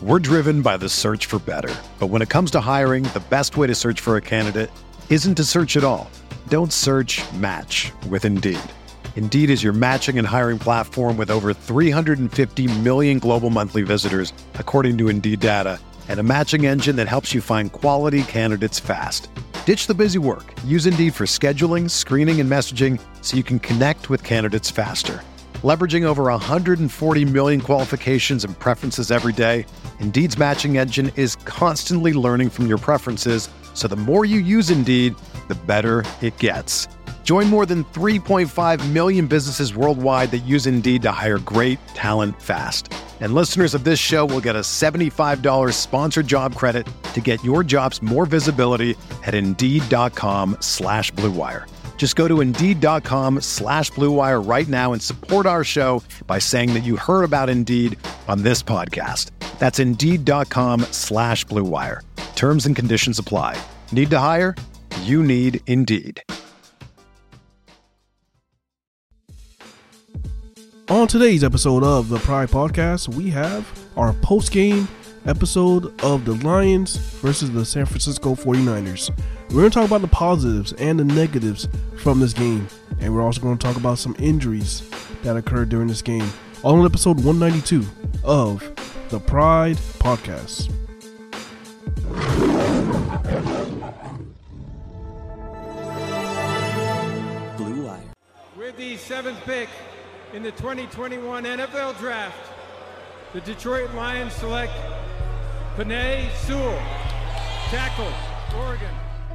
We're driven by the search for better. But when it comes to hiring, the best way to search for a candidate isn't to search at all. Don't search, match with Indeed. Indeed is your matching and hiring platform with over 350 million global monthly visitors, according to Indeed data, and a matching engine that helps you find quality candidates fast. Ditch the busy work. Use Indeed for scheduling, screening, and messaging so you can connect with candidates faster. Leveraging over 140 million qualifications and preferences every day, Indeed's matching engine is constantly learning from your preferences, so the more you use Indeed, the better it gets. Join more than 3.5 million businesses worldwide that use Indeed to hire great talent fast. And listeners of this show will get a $75 sponsored job credit to get your jobs more visibility at Indeed.com/Blue Wire. Just go to Indeed.com/Blue Wire right now and support our show by saying that you heard about Indeed on this podcast. That's Indeed.com/Blue Wire. Terms and conditions apply. Need to hire? You need Indeed. On today's episode of the Pride Podcast, we have our post-game episode of the Lions versus the San Francisco 49ers. We're going to talk about the positives and the negatives from this game, and we're also going to talk about some injuries that occurred during this game. All in episode 192 of the Pride Podcast. Blue Wire. With the 7th pick in the 2021 NFL Draft, the Detroit Lions select Penei Sewell, tackle, Oregon.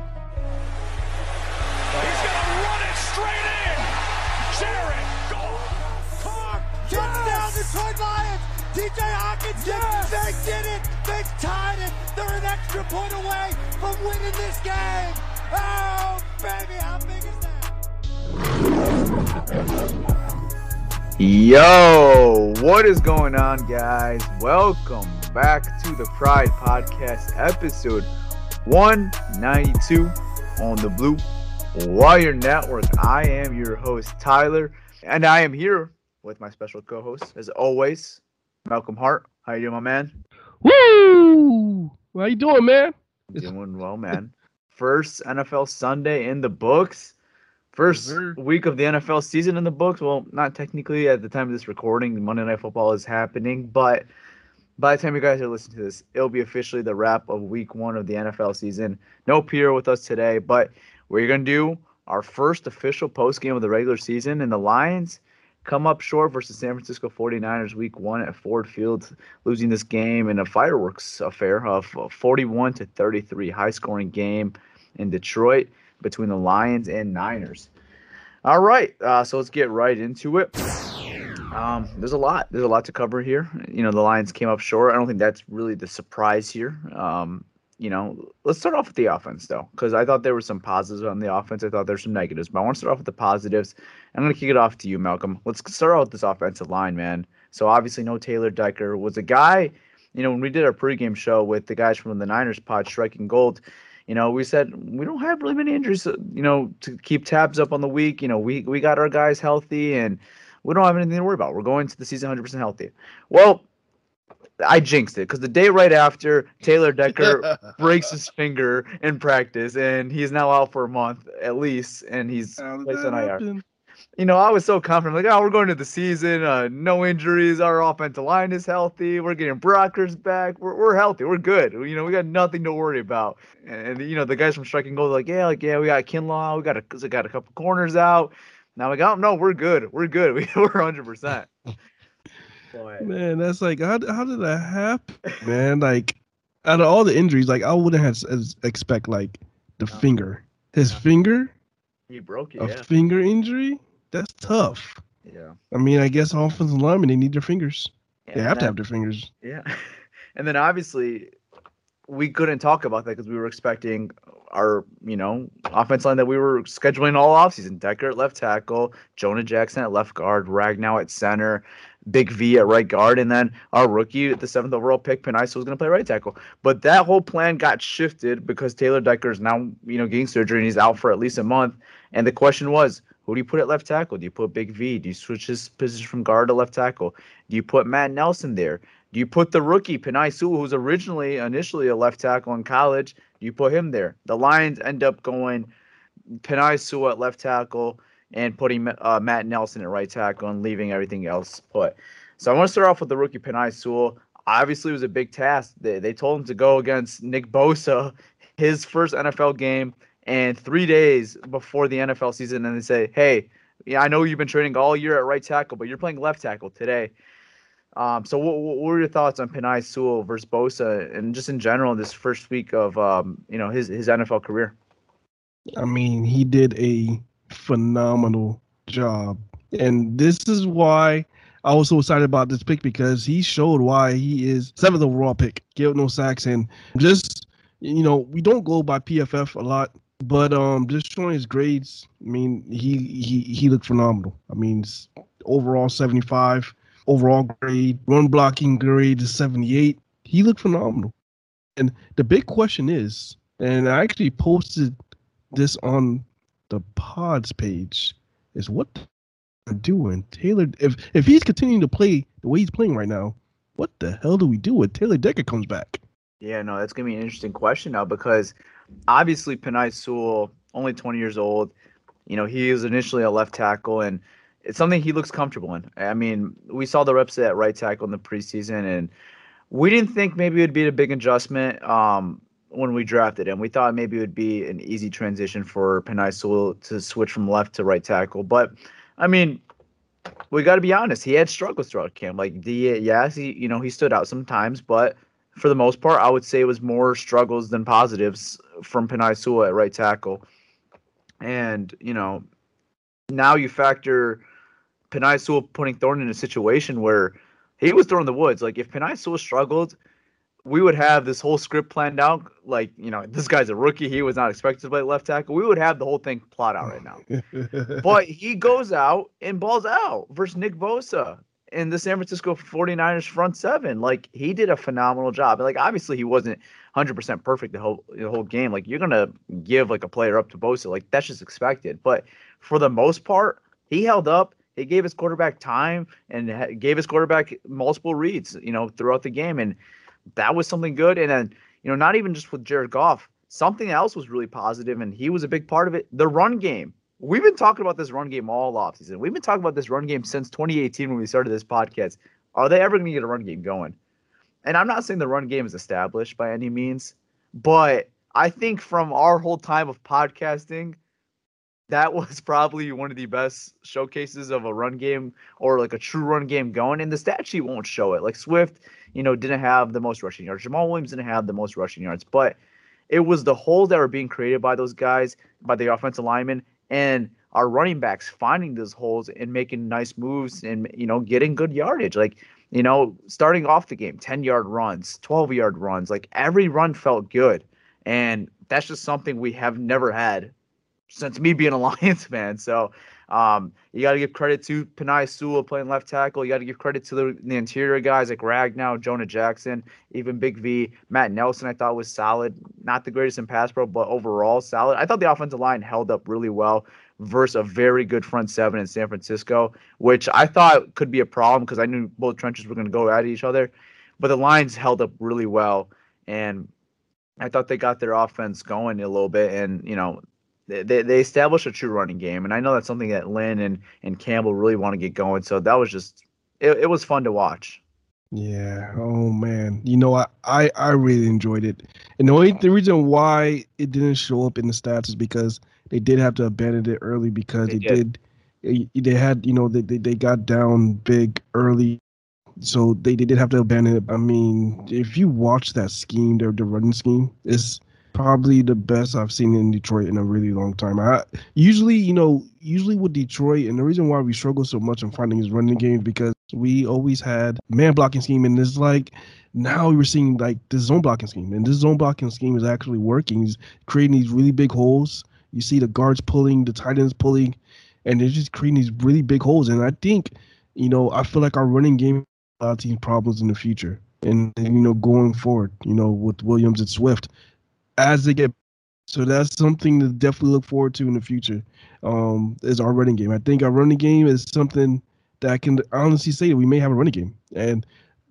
He's going to run it straight in. Jared Goff. Carr, touchdown Detroit Lions. TJ Hawkins, they did it. They tied it. They're an extra point away from winning this game. Oh, baby, how big is that? Yo, what is going on, guys? Welcome back to the Pride Podcast, episode 192 on the Blue Wire Network. I am your host, Tyler, and I am here with my special co-host, as always, Malcolm Hart. How you doing, my man? Woo! How you doing, man? Doing well, man. First NFL Sunday in the books. First week of the NFL season in the books. Well, not technically at the time of this recording. Monday Night Football is happening, but by the time you guys are listening to this, it'll be officially the wrap of week 1 of the NFL season. No Pierre with us today, but we're going to do our first official post game of the regular season, and the Lions come up short versus San Francisco 49ers week 1 at Ford Field, losing this game in a fireworks affair of 41-33, high-scoring game in Detroit between the Lions and Niners. All right, so let's get right into it. There's a lot to cover here. You know, the Lions came up short. I don't think that's really the surprise here. Let's start off with the offense, though, because I thought there were some positives on the offense. I thought there's some negatives, but I want to start off with the positives. I'm going to kick it off to you, Malcolm. Let's start out with this offensive line, man. So obviously no Taylor Decker. Was a guy, when we did our pregame show with the guys from the Niners pod, Striking Gold, we said we don't have really many injuries, to keep tabs up on the week. We got our guys healthy, and we don't have anything to worry about. We're going to the season 100% healthy. Well, I jinxed it because the day right after, Taylor Decker breaks his finger in practice, and he's now out for a month at least, and he's placed on IR. I was so confident, like, we're going to the season, no injuries, our offensive line is healthy, we're getting Brockers back, we're healthy, we're good, we got nothing to worry about. And the guys from Striking Gold are like, yeah, we got Kinlaw, we got a couple corners out. Now we got, no, we're good, we're 100%. Boy. Man, that's like, how did that happen, man? Like, out of all the injuries, like, I wouldn't have expect, like, the finger. His finger? He broke it, A finger injury? That's tough. Yeah. I mean, I guess offensive linemen, they need their fingers. Yeah, they have to have their fingers. Yeah. And then, obviously, we couldn't talk about that because we were expecting our, offense line that we were scheduling all offseason. Decker at left tackle, Jonah Jackson at left guard, Ragnow at center, Big V at right guard, and then our rookie at the 7th overall pick, Penei Sewell, was going to play right tackle. But that whole plan got shifted because Taylor Decker is now, getting surgery, and he's out for at least a month. And the question was, who do you put at left tackle? Do you put Big V? Do you switch his position from guard to left tackle? Do you put Matt Nelson there? Do you put the rookie Penei Sewell, who's initially a left tackle in college? Do you put him there? The Lions end up going Penei Sewell at left tackle and putting Matt Nelson at right tackle and leaving everything else put. So I want to start off with the rookie Penei Sewell. Obviously, it was a big task. They told him to go against Nick Bosa, his first NFL game, and 3 days before the NFL season, and they say, hey, yeah, I know you've been training all year at right tackle, but you're playing left tackle today. So what were your thoughts on Penei Sewell versus Bosa and just in general this first week of his NFL career? I mean, he did a phenomenal job. And this is why I was so excited about this pick, because he showed why he is 7th overall pick. Gave no sacks, and just, we don't go by PFF a lot, but just showing his grades, I mean, he looked phenomenal. I mean, overall 75, overall grade, run blocking grade is 78. He looked phenomenal. And the big question is, and I actually posted this on the pods page, is what they're doing. Taylor, if he's continuing to play the way he's playing right now, what the hell do we do when Taylor Decker comes back? Yeah, no, that's gonna be an interesting question now, because obviously Penei Sewell, only 20 years old, he is initially a left tackle, and it's something he looks comfortable in. I mean, we saw the reps at right tackle in the preseason, and we didn't think maybe it would be a big adjustment when we drafted him. We thought maybe it would be an easy transition for Penei Sewell to switch from left to right tackle. But, I mean, we got to be honest. He had struggles throughout camp. He stood out sometimes, but for the most part, I would say it was more struggles than positives from Penei Sewell at right tackle. And, now you factor Penei Sewell putting Thornton in a situation where he was throwing the woods. Like, if Penei Sewell struggled, we would have this whole script planned out. Like, this guy's a rookie. He was not expected to play left tackle. We would have the whole thing plot out right now. But he goes out and balls out versus Nick Bosa in the San Francisco 49ers front seven. Like, he did a phenomenal job. Like, obviously he wasn't 100% perfect the whole game. Like, you're going to give like a player up to Bosa. Like, that's just expected. But for the most part, he held up. He gave his quarterback time and gave his quarterback multiple reads, throughout the game. And that was something good. And then, not even just with Jared Goff, something else was really positive, and he was a big part of it. The run game. We've been talking about this run game all offseason. We've been talking about this run game since 2018 when we started this podcast. Are they ever going to get a run game going? And I'm not saying the run game is established by any means, but I think from our whole time of podcasting, that was probably one of the best showcases of a run game or like a true run game going. And the stat sheet won't show it. Like Swift, didn't have the most rushing yards. Jamal Williams didn't have the most rushing yards. But it was the holes that were being created by those guys, by the offensive linemen, and our running backs finding those holes and making nice moves and, getting good yardage. Like, starting off the game, 10-yard runs, 12-yard runs. Like, every run felt good. And that's just something we have never had since me being a Lions fan. So you got to give credit to Penei Sewell playing left tackle. You got to give credit to the interior guys like Ragnow, Jonah Jackson, even Big V. Matt Nelson I thought was solid. Not the greatest in pass pro, but overall solid. I thought the offensive line held up really well versus a very good front seven in San Francisco, which I thought could be a problem because I knew both trenches were going to go at each other. But the Lions held up really well, and I thought they got their offense going a little bit, and, they established a true running game, and I know that's something that Lynn and Campbell really want to get going. So that was just it was fun to watch. Yeah. Oh man. I really enjoyed it. And the reason why it didn't show up in the stats is because they did have to abandon it early because they had they got down big early. So they did have to abandon it. I mean, if you watch that scheme, the running scheme, it's probably the best I've seen in Detroit in a really long time. Usually with Detroit, and the reason why we struggle so much in finding his running games because we always had man blocking scheme, and it's like now we're seeing like this zone blocking scheme, and this zone blocking scheme is actually working. He's creating these really big holes. You see the guards pulling, the tight ends pulling, and they're just creating these really big holes. And I think, I feel like our running game a lot of team problems in the future, and going forward, with Williams and Swift. As they get, so that's something to definitely look forward to in the future. Is our running game. I think our running game is something that I can honestly say that we may have a running game, and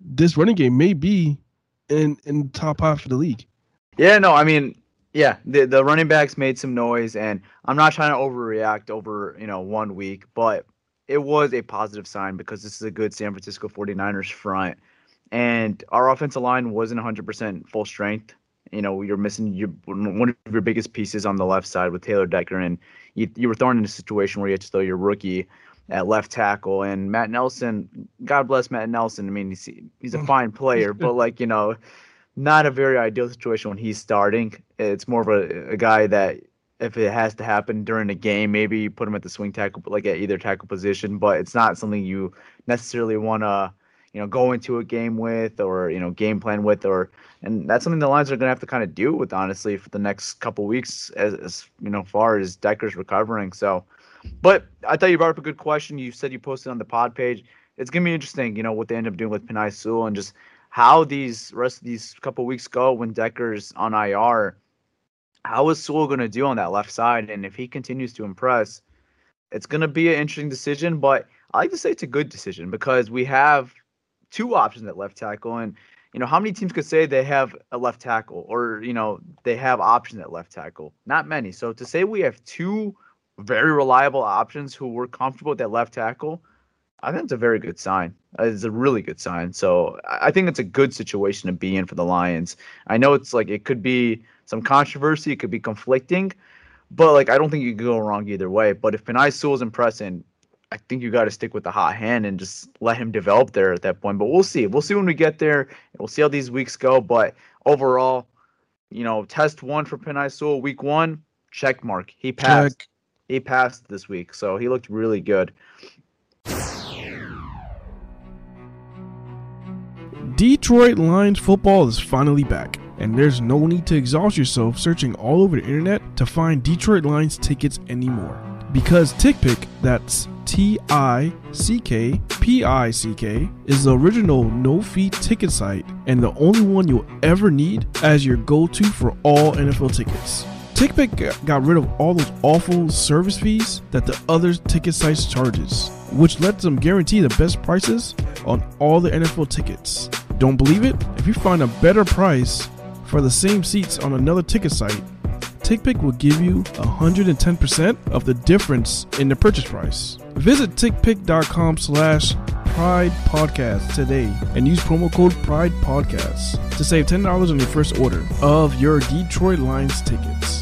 this running game may be in the top half of the league. Yeah, no, I mean, yeah, the running backs made some noise, and I'm not trying to overreact over 1 week, but it was a positive sign because this is a good San Francisco 49ers front, and our offensive line wasn't 100% full strength. You're missing one of your biggest pieces on the left side with Taylor Decker, and you were thrown in a situation where you had to throw your rookie at left tackle, and Matt Nelson, God bless Matt Nelson. I mean, he's a fine player, but not a very ideal situation when he's starting. It's more of a guy that if it has to happen during a game, maybe you put him at the swing tackle, at either tackle position, but it's not something you necessarily want to, go into a game with or, game plan with, and that's something the Lions are going to have to kind of deal with, honestly, for the next couple weeks as far as Decker's recovering. So, but I thought you brought up a good question. You said you posted on the pod page. It's going to be interesting, what they end up doing with Penei Sewell and just how these rest of these couple weeks go when Decker's on IR. How is Sewell going to do on that left side? And if he continues to impress, it's going to be an interesting decision. But I like to say it's a good decision because we have two options at left tackle. And, how many teams could say they have a left tackle or, they have options at left tackle? Not many. So to say we have two very reliable options who we're comfortable with at left tackle, I think it's a very good sign. It's a really good sign. So I think it's a good situation to be in for the Lions. I know it's it could be some controversy. It could be conflicting. But, I don't think you can go wrong either way. But if Penei Sewell's impressing, I think you got to stick with the hot hand and just let him develop there at that point. But we'll see. We'll see when we get there. And we'll see how these weeks go. But overall, test 1 for Penei Sewell, week 1, check mark. He passed. Check. He passed this week. So he looked really good. Detroit Lions football is finally back, and there's no need to exhaust yourself searching all over the internet to find Detroit Lions tickets anymore. Because TickPick, that's TickPick, is the original no-fee ticket site and the only one you'll ever need as your go-to for all NFL tickets. TickPick got rid of all those awful service fees that the other ticket sites charges, which lets them guarantee the best prices on all the NFL tickets. Don't believe it? If you find a better price for the same seats on another ticket site, TickPick will give you 110% of the difference in the purchase price. Visit tickpick.com/Pride Podcast today and use promo code Pride Podcast to save $10 on your first order of your Detroit Lions tickets.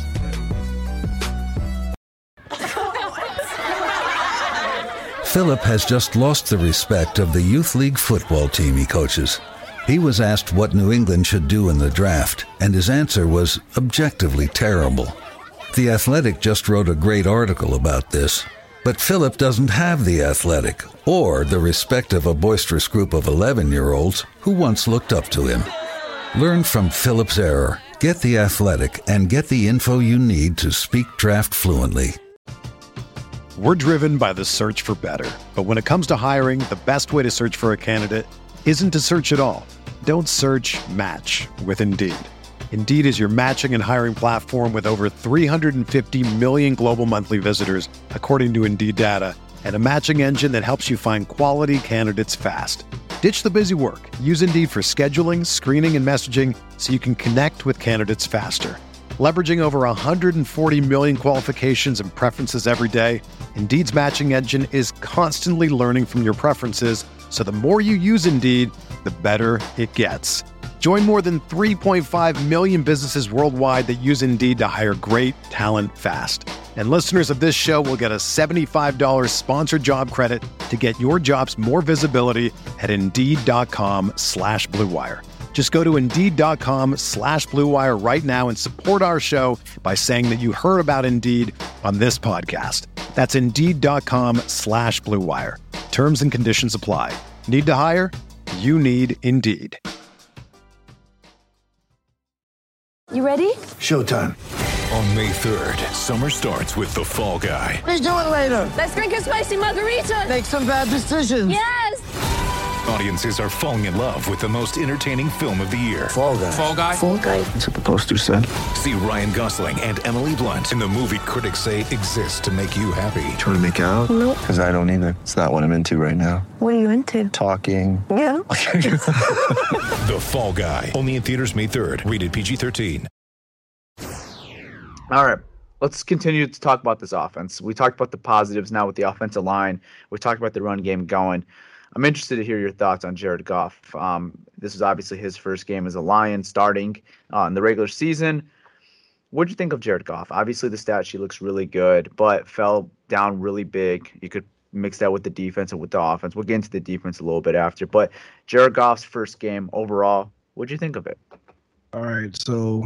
Philip has just lost the respect of the youth league football team he coaches. He was asked what New England should do in the draft, and his answer was objectively terrible. The Athletic just wrote a great article about this, but Philip doesn't have the Athletic or the respect of a boisterous group of 11-year-olds who once looked up to him. Learn from Philip's error, get the Athletic, and get the info you need to speak draft fluently. We're driven by the search for better, but when it comes to hiring, the best way to search for a candidate isn't to search at all. Don't search, match with Indeed. Indeed is your matching and hiring platform with over 350 million global monthly visitors, according to Indeed data, and a matching engine that helps you find quality candidates fast. Ditch the busy work. Use Indeed for scheduling, screening, and messaging so you can connect with candidates faster. Leveraging over 140 million qualifications and preferences every day, Indeed's matching engine is constantly learning from your preferences, so the more you use Indeed, the better it gets. Join more than 3.5 million businesses worldwide that use Indeed to hire great talent fast. And listeners of this show will get a $75 sponsored job credit to get your jobs more visibility at Indeed.com/Blue Wire. Just go to Indeed.com/Blue Wire right now and support our show by saying that you heard about Indeed on this podcast. That's Indeed.com/Blue Wire. Terms and conditions apply. Need to hire? You need Indeed. You ready? Showtime. On May 3rd, summer starts with The Fall Guy. Let's do it later. Let's drink a spicy margarita. Make some bad decisions. Yes! Audiences are falling in love with the most entertaining film of the year. Fall Guy. Fall Guy? Fall guy. That's what the poster said. See Ryan Gosling and Emily Blunt in the movie critics say exists to make you happy. Trying to make it out? Nope. Because I don't either. It's not what I'm into right now. What are you into? Talking. Yeah. The Fall Guy. Only in theaters May 3rd. Rated PG-13. All right. Let's continue to talk about this offense. We talked about the positives now with the offensive line. We talked about the run game going. I'm interested to hear your thoughts on Jared Goff. This is obviously his first game as a Lion starting in the regular season. What do you think of Jared Goff? Obviously, the stat sheet looks really good, but fell down really big. You could mix that with the defense and with the offense. We'll get into the defense a little bit after. But Jared Goff's first game overall, what do you think of it? All right, so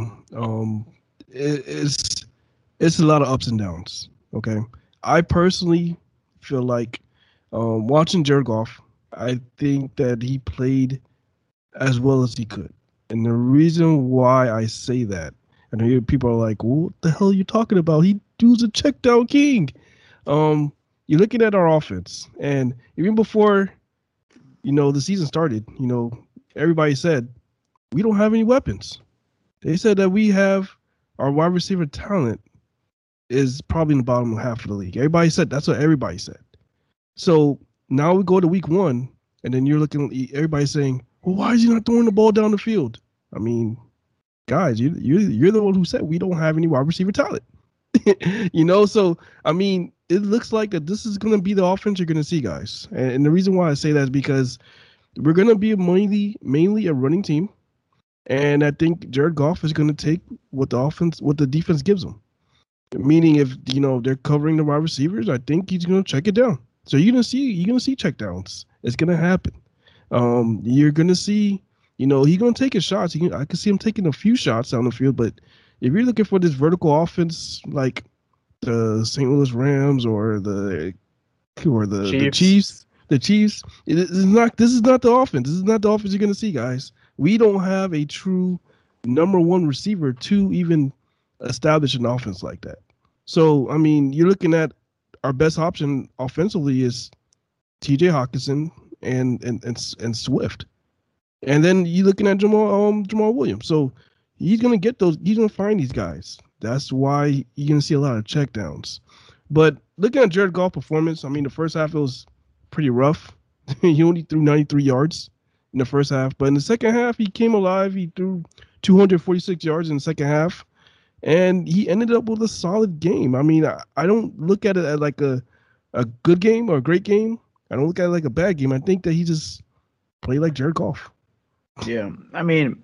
it's a lot of ups and downs. Okay, I personally feel like watching Jared Goff, I think that he played as well as he could. And the reason why I say that, and I hear people are like, well, what the hell are you talking about? He does a check down king. You're looking at our offense. And even before, the season started, everybody said, we don't have any weapons. They said that we have our wide receiver talent is probably in the bottom half of the league. That's what everybody said. So now we go to week 1, and then you're looking at everybody saying, well, why is he not throwing the ball down the field? I mean, guys, you're the one who said we don't have any wide receiver talent. So, I mean, it looks like that this is going to be the offense you're going to see, guys. And the reason why I say that is because we're going to be mainly a running team. And I think Jared Goff is going to take what the defense gives him. Meaning if, they're covering the wide receivers, I think he's going to check it down. So you're gonna see checkdowns. It's gonna happen. You're gonna see, he's gonna take his shots. I can see him taking a few shots down the field. But if you're looking for this vertical offense like the St. Louis Rams or the Chiefs, this is not the offense. This is not the offense you're gonna see, guys. We don't have a true number one receiver to even establish an offense like that. So I mean, you're looking at our best option offensively is T.J. Hockenson and Swift, and then you're looking at Jamal Williams. So he's gonna get those. He's gonna find these guys. That's why you're gonna see a lot of checkdowns. But looking at Jared Goff's performance, I mean, the first half it was pretty rough. He only threw 93 yards in the first half, but in the second half he came alive. He threw 246 yards in the second half. And he ended up with a solid game. I mean, I don't look at it as like a good game or a great game. I don't look at it like a bad game. I think that he just played like Jared Goff. Yeah. I mean,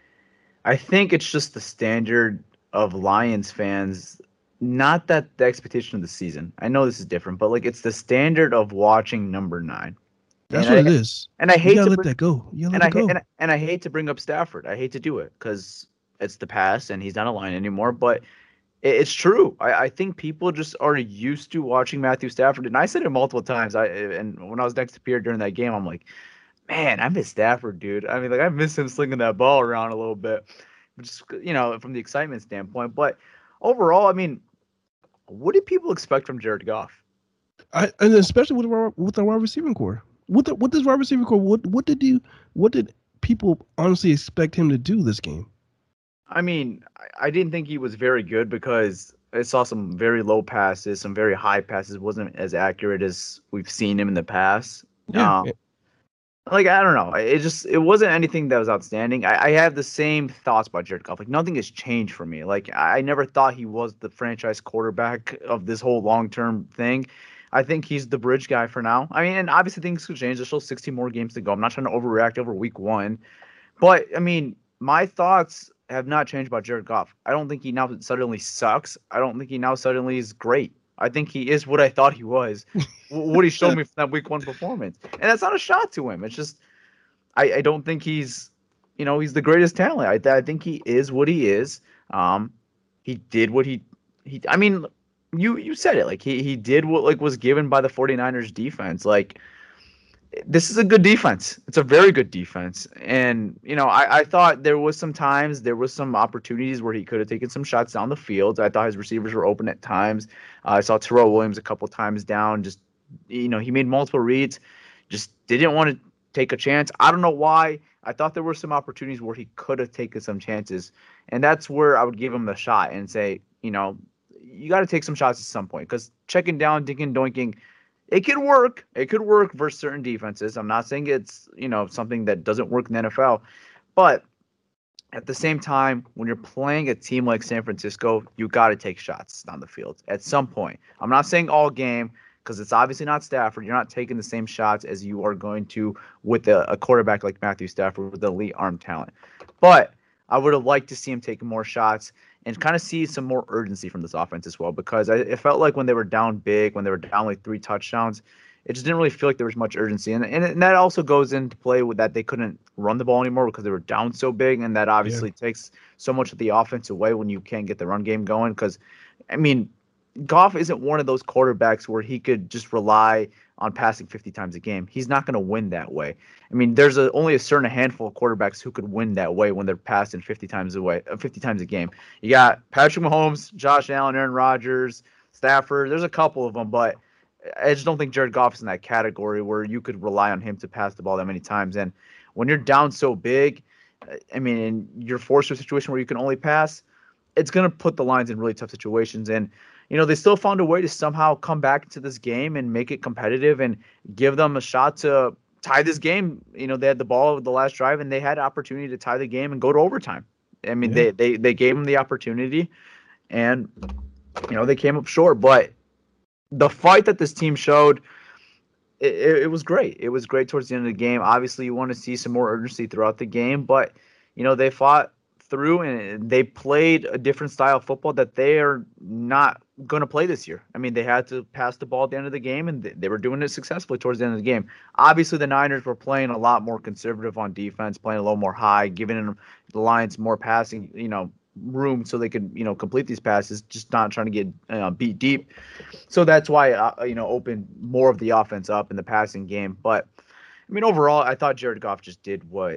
I think it's just the standard of Lions fans, not that the expectation of the season. I know this is different, but like it's the standard of watching number 9. That's what it is. And I hate to let that go. And I hate to bring up Stafford. I hate to do it because it's the past and he's not a Lion anymore, but it's true. I think people just are used to watching Matthew Stafford. And I said it multiple times. And when I was next to Pierre during that game, I'm like, man, I miss Stafford, dude. I mean, like I miss him slinging that ball around a little bit, just, from the excitement standpoint. But overall, I mean, what did people expect from Jared Goff? And especially with our wide receiving core. With this wide receiving core, what did people honestly expect him to do this game? I mean, I didn't think he was very good because I saw some very low passes, some very high passes. Wasn't as accurate as we've seen him in the past. Yeah. I don't know. It wasn't anything that was outstanding. I have the same thoughts about Jared Goff. Like nothing has changed for me. Like I never thought he was the franchise quarterback of this whole long-term thing. I think he's the bridge guy for now. I mean, and obviously things could change. There's still 16 more games to go. I'm not trying to overreact over week 1. But, I mean, my thoughts have not changed about Jared Goff. I don't think he now suddenly sucks. I don't think he now suddenly is great. I think he is what I thought he was, what he showed me from that week 1 performance. And that's not a shot to him. It's just I don't think he's the greatest talent. I think he is what he is. He did what he I mean, you said it. Like he did what was given by the 49ers defense. Like this is a good defense. It's a very good defense. And, I thought there was some opportunities where he could have taken some shots down the field. I thought his receivers were open at times. I saw Terrell Williams a couple times down. Just, he made multiple reads. Just didn't want to take a chance. I don't know why. I thought there were some opportunities where he could have taken some chances, and that's where I would give him the shot and say, you got to take some shots at some point, because checking down, dinking, doinking, it could work. It could work versus certain defenses. I'm not saying it's, something that doesn't work in the NFL, but at the same time, when you're playing a team like San Francisco, you got to take shots down the field at some point. I'm not saying all game, because it's obviously not Stafford. You're not taking the same shots as you are going to with a quarterback like Matthew Stafford with elite arm talent. But I would have liked to see him taking more shots and kind of see some more urgency from this offense as well, because it felt like when they were down big, when they were down like 3 touchdowns, it just didn't really feel like there was much urgency. And that also goes into play with that they couldn't run the ball anymore because they were down so big, and that obviously takes so much of the offense away when you can't get the run game going. Because, Goff isn't one of those quarterbacks where he could just rely on passing 50 times a game. He's not going to win that way. There's only a certain handful of quarterbacks who could win that way when they're passing 50 times a game. You got Patrick Mahomes, Josh Allen, Aaron Rodgers, Stafford. There's a couple of them, but I just don't think Jared Goff is in that category where you could rely on him to pass the ball that many times. And when you're down so big, and you're forced to a situation where you can only pass, it's going to put the Lions in really tough situations. And they still found a way to somehow come back into this game and make it competitive and give them a shot to tie this game. They had the ball the last drive, and they had opportunity to tie the game and go to overtime. They gave them the opportunity, and they came up short. But the fight that this team showed, it was great. It was great towards the end of the game. Obviously, you want to see some more urgency throughout the game, but they fought through, and they played a different style of football that they are not going to play this year. They had to pass the ball at the end of the game, and they were doing it successfully towards the end of the game. Obviously, the Niners were playing a lot more conservative on defense, playing a little more high, giving the Lions more passing, room so they could, complete these passes, just not trying to get beat deep. So that's why opened more of the offense up in the passing game. But overall, I thought Jared Goff just did what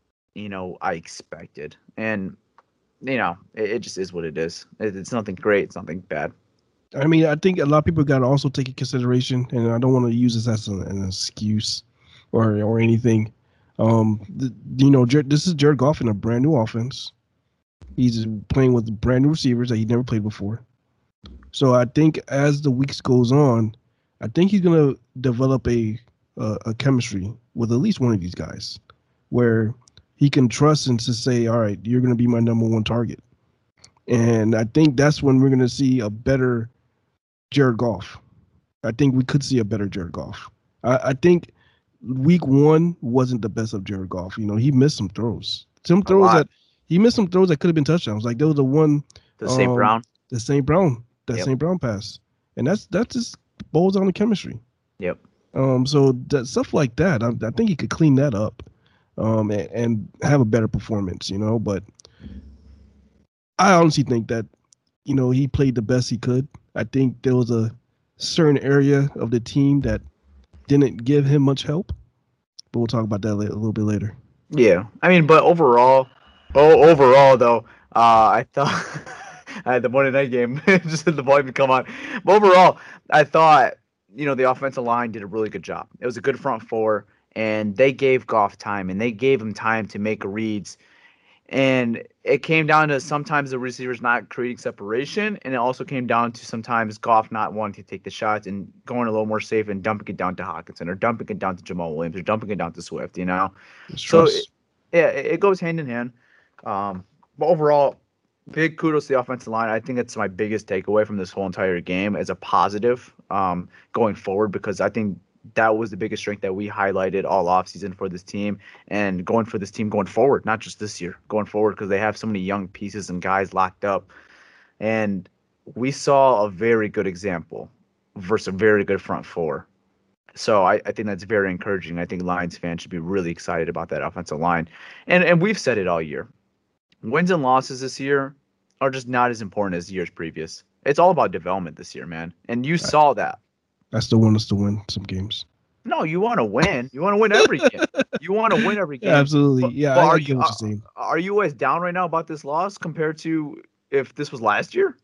I expected, and it just is what it is. It's nothing great, it's nothing bad. I think a lot of people got to also take in consideration, and I don't want to use this as an excuse or anything. This is Jared Goff in a brand new offense. He's playing with brand new receivers that he never played before. So I think as the weeks goes on, I think he's gonna develop a chemistry with at least one of these guys, where he can trust and to say, all right, you're going to be my number one target. And I think that's when we're going to see a better Jared Goff. I think we could see a better Jared Goff. I think week 1 wasn't the best of Jared Goff. He missed some throws. He missed some throws that could have been touchdowns. Like there was the St. Brown pass. And that's just boils down to chemistry. Yep. So that stuff like that, I think he could clean that up. And have a better performance, but I honestly think that, he played the best he could. I think there was a certain area of the team that didn't give him much help, but we'll talk about that a little bit later. Yeah. But overall though, I thought I had the Monday night game, just the volume to come on. But overall, I thought, the offensive line did a really good job. It was a good front four. And they gave Goff time, and they gave him time to make reads. And it came down to sometimes the receivers not creating separation, and it also came down to sometimes Goff not wanting to take the shots and going a little more safe and dumping it down to Hockenson or dumping it down to Jamal Williams or dumping it down to Swift, So, it goes hand in hand. But overall, big kudos to the offensive line. I think that's my biggest takeaway from this whole entire game as a positive going forward, because I think that was the biggest strength that we highlighted all offseason for this team and going forward, not just this year, going forward, because they have so many young pieces and guys locked up. And we saw a very good example versus a very good front four. So I think that's very encouraging. I think Lions fans should be really excited about that offensive line. And we've said it all year. Wins and losses this year are just not as important as years previous. It's all about development this year, man. And you saw that. I still want us to win some games. No, you want to win. You want to win every game. You want to win every game. Yeah, absolutely. But are you as down right now about this loss compared to if this was last year?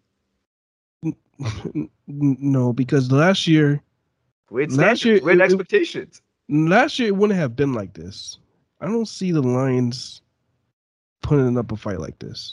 No, because last year we had expectations. Last year it wouldn't have been like this. I don't see the Lions putting up a fight like this.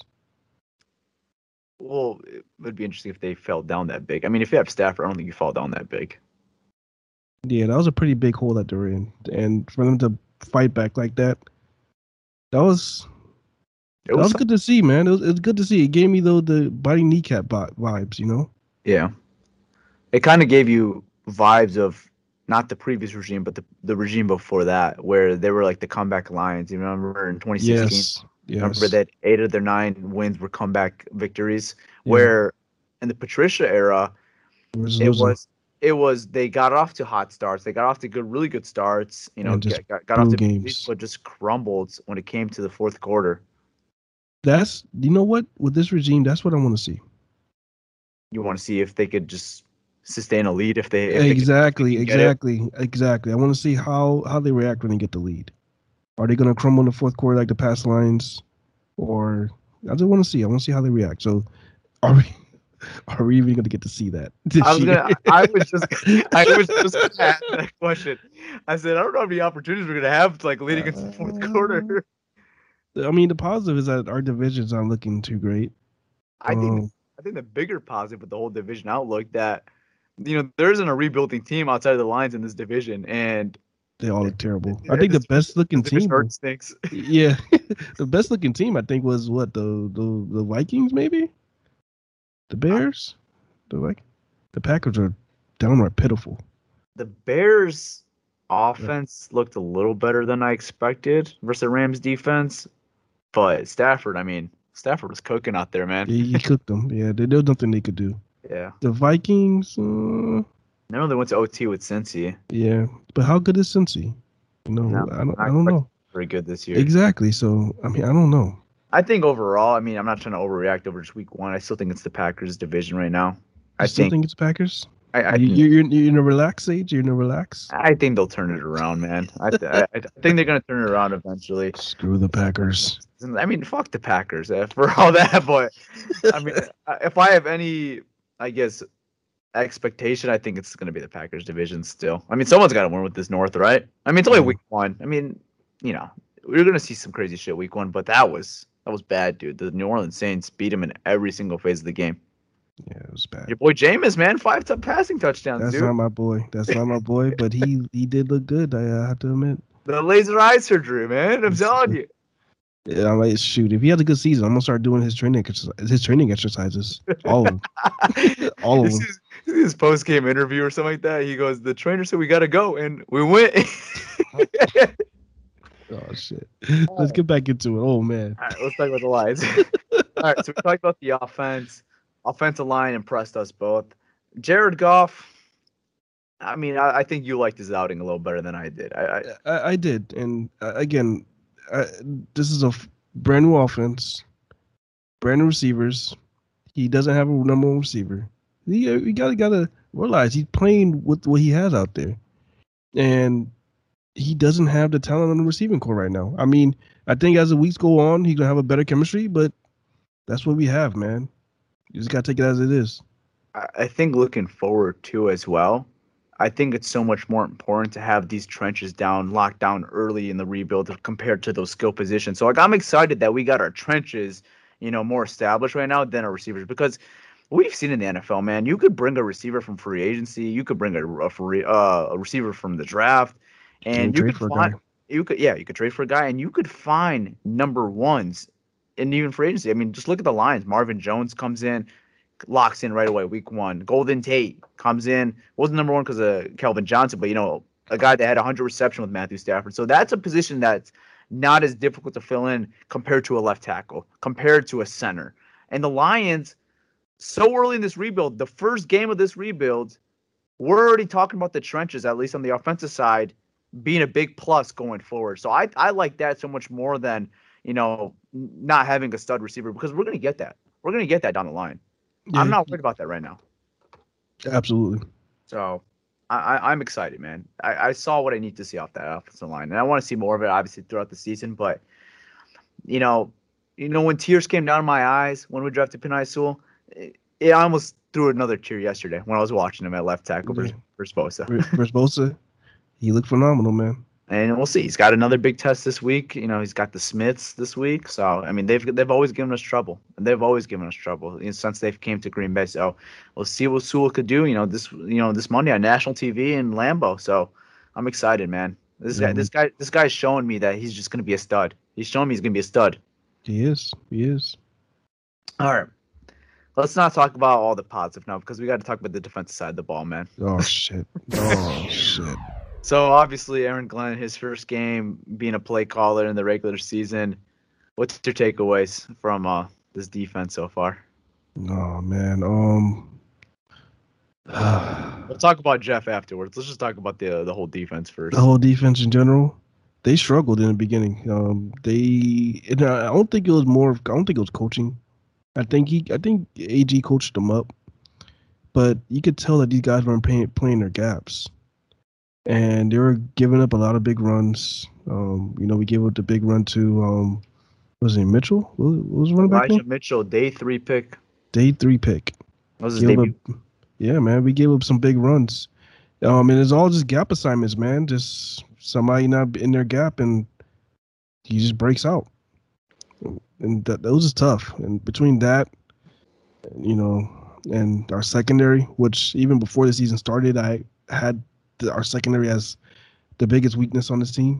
Well, it would be interesting if they fell down that big. I mean, if you have Stafford, I don't think you fall down that big. Yeah, that was a pretty big hole that they're in, and for them to fight back like that, that was good to see, man. It was good to see. It gave me the biting kneecap vibes, you know. Yeah, it kind of gave you vibes of not the previous regime, but the regime before that, where they were like the comeback Lions. You remember in 2016? Yes. Remember that 8 of their 9 wins were comeback victories. Yeah. Where in the Patricia era, it was they got off to hot starts. They got off to really good starts. You know, got off to games, but just crumbled when it came to the fourth quarter. You know what, with this regime, that's what I want to see. You want to see if they could just sustain a lead if they exactly. I want to see how they react when they get the lead. Are they going to crumble in the fourth quarter like the past Lions, or I just want to see. I want to see how they react. So, are we even going to get to see that? I was just going to ask that question. I said I don't know how many opportunities we're going to have like leading into the fourth quarter. I mean, the positive is that our division's not looking too great. I think the bigger positive with the whole division outlook that there isn't a rebuilding team outside of the Lions in this division, and they all look terrible. I think the best looking team stinks. Yeah, the best looking team I think was what the Vikings, maybe the Bears, the Packers are downright pitiful. The Bears offense looked a little better than I expected versus the Rams defense, but Stafford was cooking out there, man. Yeah, he cooked them. Yeah, there was nothing they could do. Yeah. The Vikings. I know they went to OT with Cincy. Yeah, but how good is Cincy? I don't know. Very good this year. Exactly. So I don't know. I think overall, I'm not trying to overreact over just week 1. I still think it's the Packers division right now. I still think it's Packers. You're in a relaxed age. You're in a relax. I think they'll turn it around, man. I think they're gonna turn it around eventually. Screw the Packers. Fuck the Packers for all that. But if I have any, expectation, I think it's gonna be the Packers division still. Someone's got to win with this North, right? It's only week 1. We're gonna see some crazy shit week 1, but that was bad, dude. The New Orleans Saints beat them in every single phase of the game. Yeah, it was bad. Your boy Jameis, man, 5 passing touchdowns. That's dude. not my boy. But he did look good. I have to admit. The laser eye surgery, man. I'm telling you. Yeah, shoot. If he has a good season, I'm gonna start doing his training exercises. All of them. All of them. His post game interview or something like that. He goes, "The trainer said we gotta go, and we went." Oh shit. Let's get back into it. Oh man. All right, let's talk about the Lions. All right, so we talked about the offense. Offensive line impressed us both. Jared Goff, I think you liked his outing a little better than I did. I did. And again, this is a brand new offense, brand new receivers. He doesn't have a number 1 receiver. You gotta realize he's playing with what he has out there. And he doesn't have the talent on the receiving core right now. I think as the weeks go on, he's going to have a better chemistry, but that's what we have, man. You just got to take it as it is. I think looking forward to as well, I think it's so much more important to have these trenches locked down early in the rebuild compared to those skill positions. So I'm excited that we got our trenches, more established right now than our receivers, because we've seen in the NFL, man, you could bring a receiver from free agency, you could bring a receiver from the draft, and you could trade for a guy, and you could find number 1s in even free agency. Just look at the Lions. Marvin Jones comes in, locks in right away, week 1. Golden Tate comes in, wasn't number 1 because of Kelvin Johnson, but a guy that had 100 reception with Matthew Stafford. So that's a position that's not as difficult to fill in compared to a left tackle, compared to a center. And the Lions, so early in this rebuild, the first game of this rebuild, we're already talking about the trenches, at least on the offensive side, being a big plus going forward. So I like that so much more than, not having a stud receiver, because we're going to get that. We're going to get that down the line. Yeah. I'm not worried about that right now. Absolutely. So I'm excited, man. I saw what I need to see off that offensive line, and I want to see more of it, obviously, throughout the season. But, when tears came down my eyes when we drafted Penei Sewell, I almost threw another tear yesterday when I was watching him at left tackle versus Bosa. Versus Bosa? He looked phenomenal, man. And we'll see. He's got another big test this week. He's got the Smiths this week. So I mean, they've always given us trouble. They've always given us trouble since they came to Green Bay. So we'll see what Sewell could do. This Monday on national TV in Lambeau. So I'm excited, man. This guy's showing me that he's just gonna be a stud. He's showing me he's gonna be a stud. He is. All right. Let's not talk about all the positive now because we got to talk about the defensive side of the ball, man. Oh shit. So obviously, Aaron Glenn, his first game being a play caller in the regular season. What's your takeaways from this defense so far? Oh man. We'll talk about Jeff afterwards. Let's just talk about the whole defense first. The whole defense in general, they struggled in the beginning. I don't think it was coaching. I think AG coached them up, but you could tell that these guys weren't playing their gaps. And they were giving up a lot of big runs. We gave up the big run to was it Mitchell? What was running back? Elijah Mitchell, day 3 pick. That was his debut. Yeah, man, we gave up some big runs. And it's all just gap assignments, man. Just somebody not in their gap, and he just breaks out. And that was just tough. And between that, and our secondary, which even before the season started, I had our secondary as the biggest weakness on this team.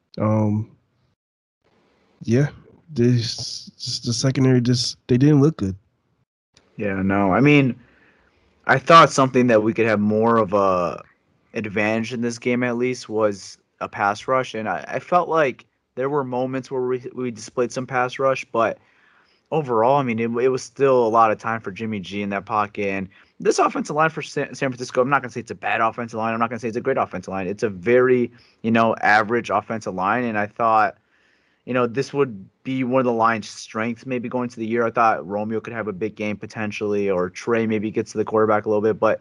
The secondary they didn't look good. Yeah, no. I mean, I thought something that we could have more of a advantage in this game at least was a pass rush, and I felt like there were moments where we displayed some pass rush, but overall, I mean, it was still a lot of time for Jimmy G in that pocket. And this offensive line for San Francisco, I'm not going to say it's a bad offensive line. I'm not going to say it's a great offensive line. It's a very, average offensive line. And I thought, this would be one of the line's strengths maybe going to the year. I thought Romeo could have a big game potentially, or Trey maybe gets to the quarterback a little bit. But,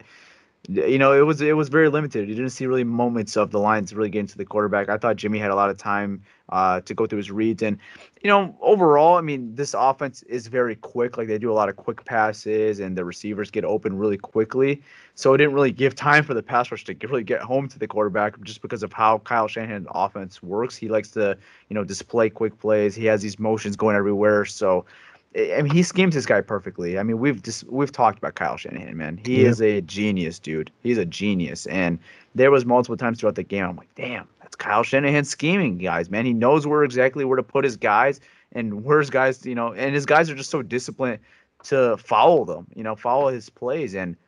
it was very limited. You didn't see really moments of the lines really getting to the quarterback. I thought Jimmy had a lot of time to go through his reads. And, overall, I mean, this offense is very quick. Like, they do a lot of quick passes, and the receivers get open really quickly. So it didn't really give time for the pass rush to really get home to the quarterback just because of how Kyle Shanahan's offense works. He likes to, display quick plays. He has these motions going everywhere. So, I mean, he schemes this guy perfectly. I mean, we've talked about Kyle Shanahan, man. He is a genius, dude. He's a genius. And there was multiple times throughout the game, I'm like, damn, that's Kyle Shanahan scheming guys, man. He knows exactly where to put his guys and where his guys, and his guys are just so disciplined to follow them, follow his plays. And,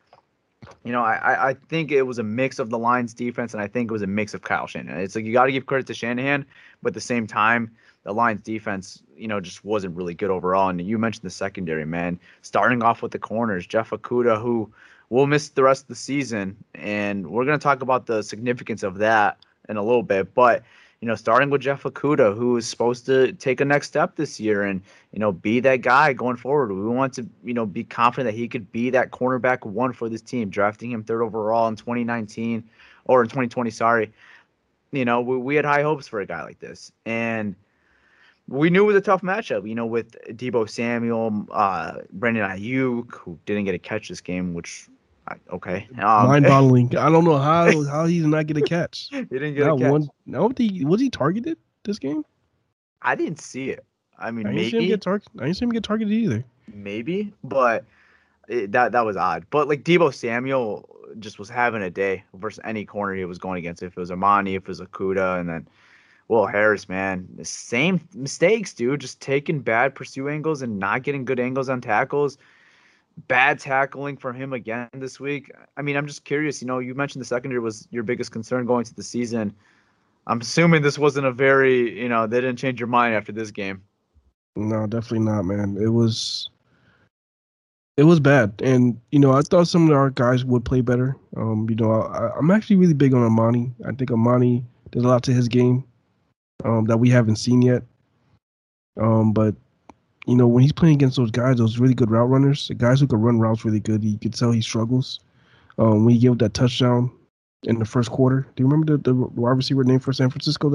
I think it was a mix of the Lions defense, and I think it was a mix of Kyle Shanahan. It's like you got to give credit to Shanahan, but at the same time, the Lions defense, just wasn't really good overall. And you mentioned the secondary, man. Starting off with the corners, Jeff Okudah, who will miss the rest of the season. And we're going to talk about the significance of that in a little bit. But, starting with Jeff Okudah, who is supposed to take a next step this year and, be that guy going forward. We want to, be confident that he could be that cornerback one for this team, drafting him 3rd overall in 2019 or in 2020, sorry. We had high hopes for a guy like this. And we knew it was a tough matchup, with Deebo Samuel, Brandon Ayuk, who didn't get a catch this game, which, okay. Mind-boggling. I don't know how he did not get a catch. He didn't get a catch. Was he targeted this game? I didn't see it. I mean, maybe. I didn't see him get targeted either. Maybe, but that was odd. But, like, Deebo Samuel just was having a day versus any corner he was going against. If it was Amani, if it was Okudah, and then Will Harris, man, the same mistakes, dude. Just taking bad pursuit angles and not getting good angles on tackles. Bad tackling for him again this week. I mean, I'm just curious. You mentioned the secondary was your biggest concern going into the season. I'm assuming this wasn't a very, they didn't change your mind after this game. No, definitely not, man. It was bad. And, I thought some of our guys would play better. I'm actually really big on Amani. I think Amani does a lot to his game that we haven't seen yet. But, when he's playing against those guys, those really good route runners, the guys who can run routes really good, you could tell he struggles. When he gave that touchdown in the first quarter. Do you remember the wide receiver name for San Francisco?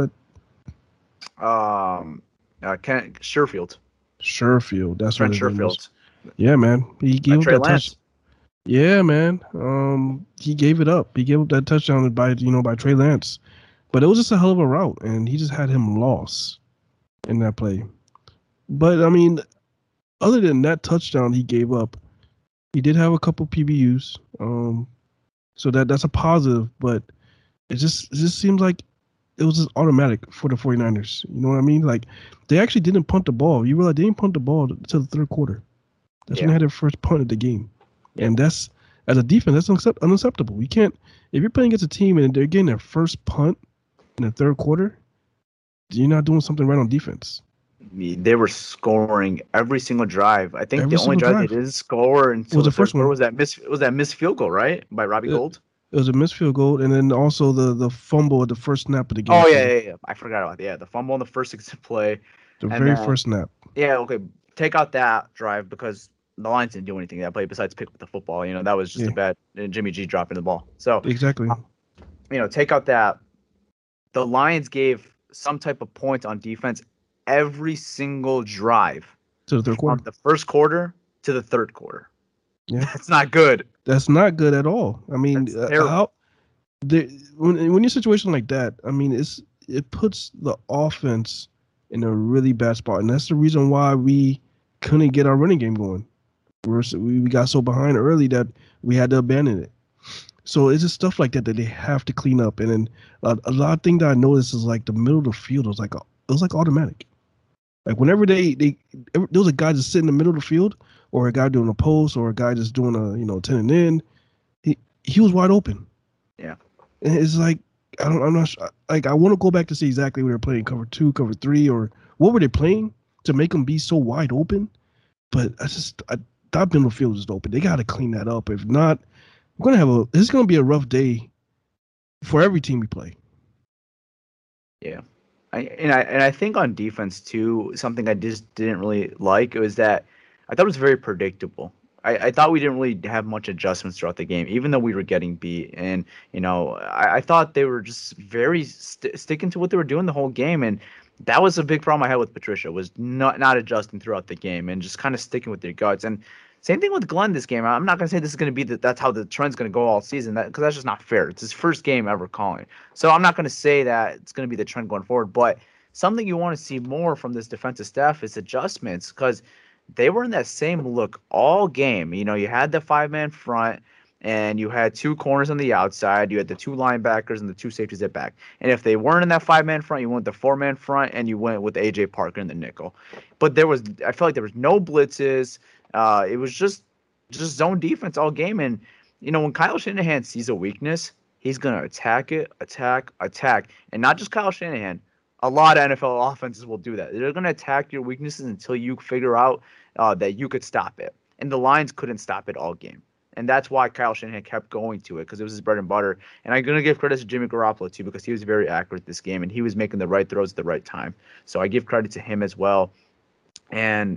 Sherfield. Sherfield. That's Trent what his name Sherfield. is. Yeah, man. He gave up that touchdown. Yeah, man. He gave it up. He gave up that touchdown by Trey Lance. But it was just a hell of a route, and he just had him lost in that play. But, I mean, other than that touchdown he gave up, he did have a couple PBUs. So that's a positive, but it just seems like it was just automatic for the 49ers. You know what I mean? Like, they actually didn't punt the ball. You realize they didn't punt the ball to the third quarter. That's when they had their first punt of the game. Yeah. And that's, as a defense, that's unacceptable. You can't, if you're playing against a team and they're getting their first punt in the third quarter, you're not doing something right on defense. They were scoring every single drive. I think the only drive they didn't score until was the first one. Was that missed field goal, right? By Robbie Gould? It was a missed field goal, and then also the fumble at the first snap of the game. Oh, yeah. I forgot about that. Yeah, the fumble on the first play. The very first snap. Yeah, okay. Take out that drive because the Lions didn't do anything that play besides pick up the football. You know, that was just a bad Jimmy G dropping the ball. So exactly. Take out that. The Lions gave some type of points on defense every single drive to the third quarter. From the first quarter to the third quarter. Yeah, that's not good. That's not good at all. I mean, when you're in a situation like that, I mean, it puts the offense in a really bad spot, and that's the reason why we couldn't get our running game going. We got so behind early that we had to abandon it. So it's just stuff like that they have to clean up. And then a lot of things that I noticed is like the middle of the field was like automatic. Like whenever there was a guy just sitting in the middle of the field, or a guy doing a post, or a guy just doing a 10 and in, he was wide open. Yeah, and it's like I'm not sure, like I want to go back to see exactly what they're playing, cover 2, cover 3, or what were they playing to make them be so wide open. But that middle field is just open. They got to clean that up. If not, this is gonna be a rough day for every team we play. Yeah. I think on defense too, something I just didn't really like was that I thought it was very predictable. I thought we didn't really have much adjustments throughout the game, even though we were getting beat. And, I thought they were just very sticking to what they were doing the whole game. And that was a big problem I had with Patricia, was not adjusting throughout the game and just kind of sticking with their guts. And same thing with Glenn this game. I'm not going to say this is going to be that's how the trend's going to go all season, because that's just not fair. It's his first game ever calling. So I'm not going to say that it's going to be the trend going forward. But something you want to see more from this defensive staff is adjustments, because they were in that same look all game. You had the 5-man front, and you had 2 corners on the outside. You had the 2 linebackers and the 2 safeties at back. And if they weren't in that 5-man front, you went the 4-man front, and you went with A.J. Parker in the nickel. But I felt like there was no blitzes. It was just zone defense all game. And, when Kyle Shanahan sees a weakness, he's going to attack it, attack. And not just Kyle Shanahan. A lot of NFL offenses will do that. They're going to attack your weaknesses until you figure out that you could stop it. And the Lions couldn't stop it all game. And that's why Kyle Shanahan kept going to it, because it was his bread and butter. And I'm going to give credit to Jimmy Garoppolo, too, because he was very accurate this game, and he was making the right throws at the right time. So I give credit to him as well. And,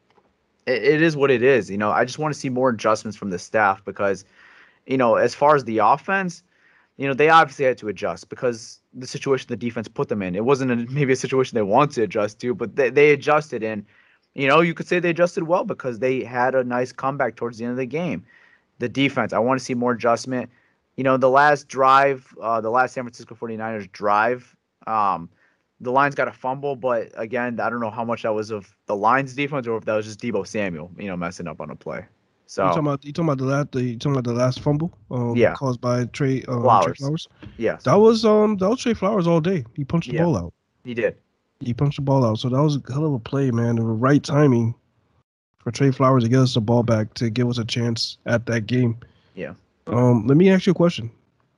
it is what it is. I just want to see more adjustments from the staff because, as far as the offense, they obviously had to adjust because the situation the defense put them in. It wasn't maybe a situation they wanted to adjust to, but they adjusted. And, you could say they adjusted well because they had a nice comeback towards the end of the game. The defense, I want to see more adjustment. The last drive, the last San Francisco 49ers drive, the Lions got a fumble, but again, I don't know how much that was of the Lions defense or if that was just Deebo Samuel, messing up on a play. So you talking about the last fumble? Caused by Trey Flowers. Yes. That was Trey Flowers all day. He punched the ball out. He did. He punched the ball out. So that was a hell of a play, man. The right timing for Trey Flowers to get us the ball back to give us a chance at that game. Yeah. Let me ask you a question.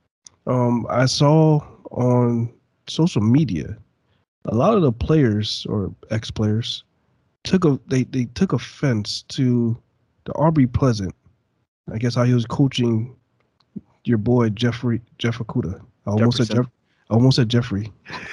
I saw on social media a lot of the players or ex-players took offense to the Aubrey Pleasant. I guess how he was coaching your boy Jeff Okudah. I almost said Jeffrey.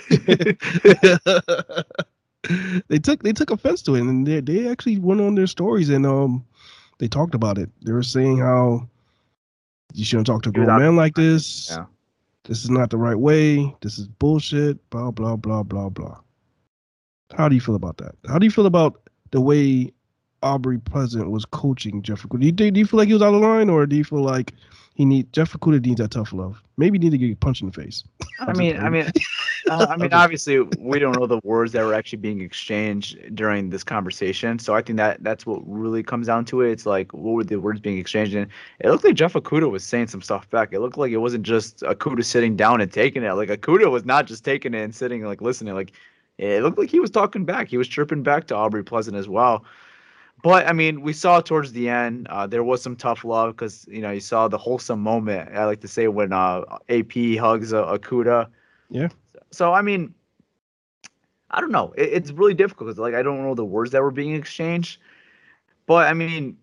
They took offense to it, and they actually went on their stories and they talked about it. They were saying how you shouldn't talk to a grown man like this. Yeah. This is not the right way. This is bullshit. Blah, blah, blah, blah, blah. How do you feel about that? How do you feel about the way Aubrey Pleasant was coaching Jeff Okudah? Do you feel like he was out of line, or do you feel like Jeff Okudah needs that tough love? Maybe he need to get punched in the face. I mean, obviously, we don't know the words that were actually being exchanged during this conversation. So I think that's what really comes down to it. It's like, what were the words being exchanged? And it looked like Jeff Okudah was saying some stuff back. It looked like it wasn't just Okudah sitting down and taking it. Like, Okudah was not just taking it and sitting, like, listening. Like, it looked like he was talking back. He was chirping back to Aubrey Pleasant as well. But, I mean, we saw towards the end, there was some tough love because, you saw the wholesome moment, I like to say, when AP hugs Okudah. Yeah. So, I mean, I don't know. It's really difficult because, like, I don't know the words that were being exchanged. But, I mean,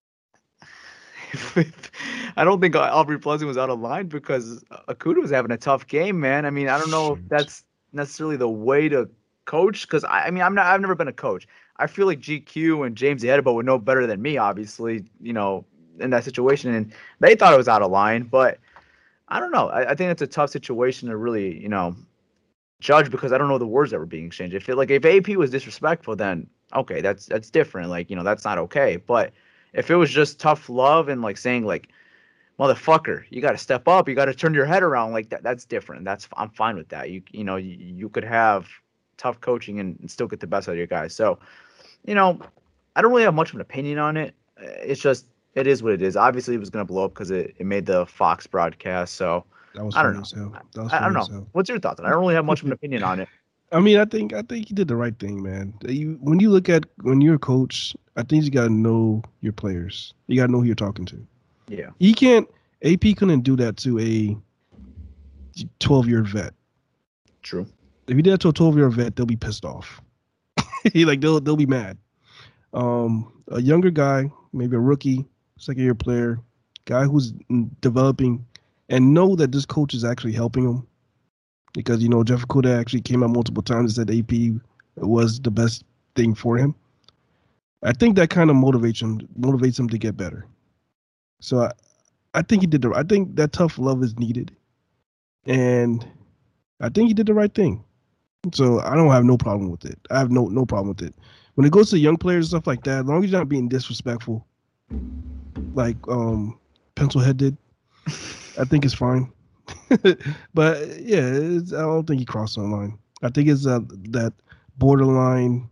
I don't think Aubrey Pleasant was out of line because Okudah was having a tough game, man. I mean, I don't know if that's necessarily the way to coach because, I've never been a coach. I feel like GQ and James Adebo would know better than me, obviously, in that situation. And they thought it was out of line. But I don't know. I think it's a tough situation to really, judge because I don't know the words that were being exchanged. If AP was disrespectful, then okay, that's different. Like, that's not okay. But if it was just tough love and like saying like, motherfucker, you got to step up, you got to turn your head around, like that's different. I'm fine with that. You could have tough coaching and still get the best out of your guys. So, I don't really have much of an opinion on it. It's just, it is what it is. Obviously, it was going to blow up because it made the Fox broadcast. So I don't know. I don't know. What's your thoughts on it? I don't really have much of an opinion on it. I mean, I think he did the right thing, man. When you're a coach, I think you got to know your players. You got to know who you're talking to. Yeah. AP couldn't do that to a 12-year vet. True. If you did that to a 12-year vet, they'll be pissed off. They'll be mad. A younger guy, maybe a rookie, second-year player, guy who's developing, and know that this coach is actually helping him. Because, Jeff Okudah actually came out multiple times and said AP was the best thing for him. I think that kind of motivates him to get better. So I think he did I think that tough love is needed. And I think he did the right thing. So I don't have no problem with it. I have no problem with it. When it goes to young players and stuff like that, as long as you're not being disrespectful, like Pencilhead did, I think it's fine. But yeah, I don't think he crossed the line. I think it's that borderline,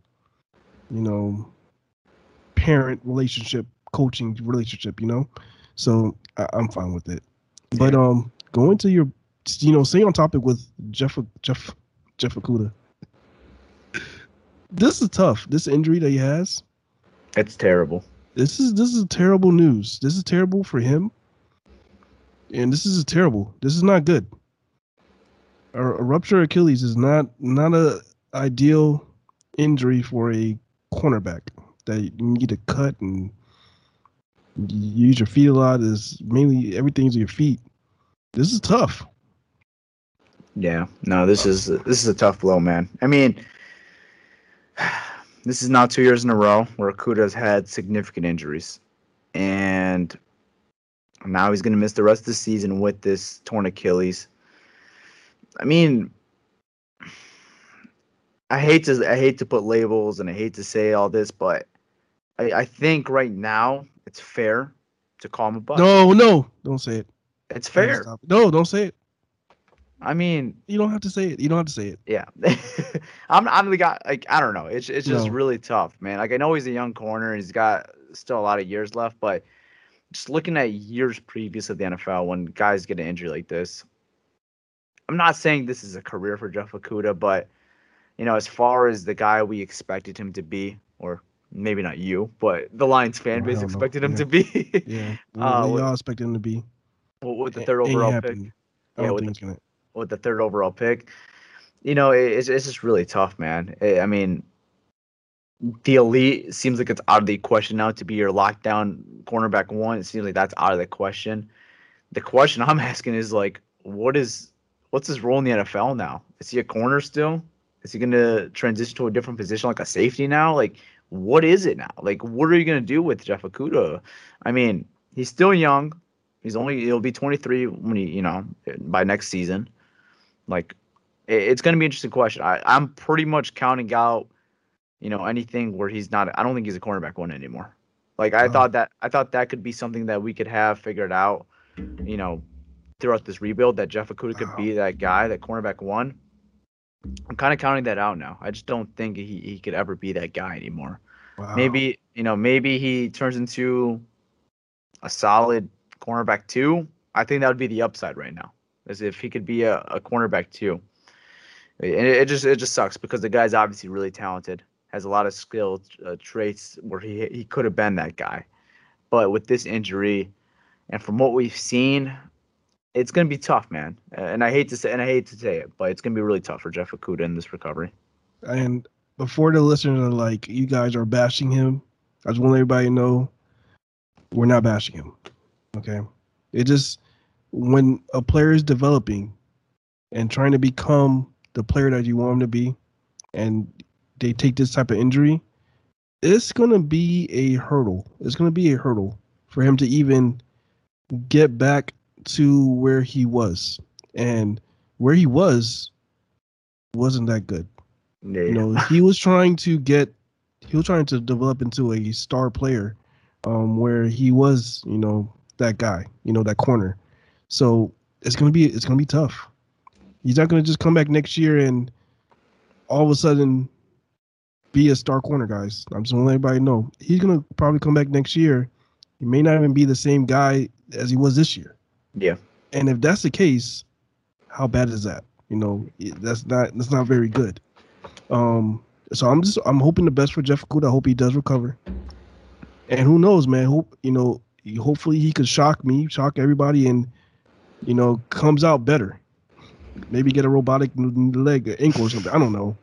parent relationship, coaching relationship, So I'm fine with it. But going to your, staying on topic with Jeff Okudah. This is tough. This injury that he has. It's terrible. This is terrible news. This is terrible for him. And this is terrible. This is not good. A ruptured Achilles is not a ideal injury for a cornerback that you need to cut and you use your feet a lot. Is mainly everything's your feet. This is tough. Yeah, no, this is a tough blow, man. I mean, this is now 2 years in a row where Okudah's had significant injuries, and now he's going to miss the rest of the season with this torn Achilles. I mean, I hate to put labels and I hate to say all this, but I think right now it's fair to call him a bust. No, don't say it. It's fair. No, don't say it. I mean, you don't have to say it. Yeah, I'm the guy. Like, I don't know. It's just really tough, man. Like, I know he's a young corner. He's got still a lot of years left, but just looking at years previous of the NFL when guys get an injury like this, I'm not saying this is a career for Jeff Okudah, but as far as the guy we expected him to be, or maybe not you, but the Lions fan base expected him to be. Yeah, we all expected him to be. With the third overall pick. Yeah, with the third overall pick. It's just really tough, man. I mean, the elite seems like it's out of the question now to be your lockdown cornerback one. It seems like that's out of the question. The question I'm asking is like, what's his role in the NFL now? Is he a corner still? Is he going to transition to a different position like a safety now? Like, what is it now? Like, what are you going to do with Jeff Okudah? I mean, he's still young. He'll be 23 when he, by next season. Like, it's going to be an interesting question. I'm pretty much counting out anything where he's not. I don't think he's a cornerback one anymore. Like I thought that could be something that we could have figured out, throughout this rebuild, that Jeff Okudah could be that guy, that cornerback one. I'm kind of counting that out now. I just don't think he could ever be that guy anymore. Wow. Maybe he turns into a solid cornerback 2. I think that would be the upside right now, as if he could be a cornerback 2. And it just sucks because the guy's obviously really talented, has a lot of skill traits where he could have been that guy. But with this injury, and from what we've seen, it's going to be tough, man. And I hate to say it, but it's going to be really tough for Jeff Okudah in this recovery. And before the listeners are like, you guys are bashing him, I just want everybody to know we're not bashing him. Okay? It just, when a player is developing and trying to become the player that you want him to be, and they take this type of injury, it's going to be a hurdle. It's going to be a hurdle for him to even get back to where he was. And where he wasn't that good. Yeah. He was trying to develop into a star player, where he was, that guy, that corner. So it's gonna be tough. He's not gonna just come back next year and all of a sudden be a star corner, guys. I'm just gonna let everybody know he's gonna probably come back next year. He may not even be the same guy as he was this year. Yeah. And if that's the case, how bad is that? That's not very good. So I'm hoping the best for Jeff Okudah. I hope he does recover. And who knows, man? Hopefully he could shock everybody, and comes out better. Maybe get a robotic leg, ankle, or something. I don't know.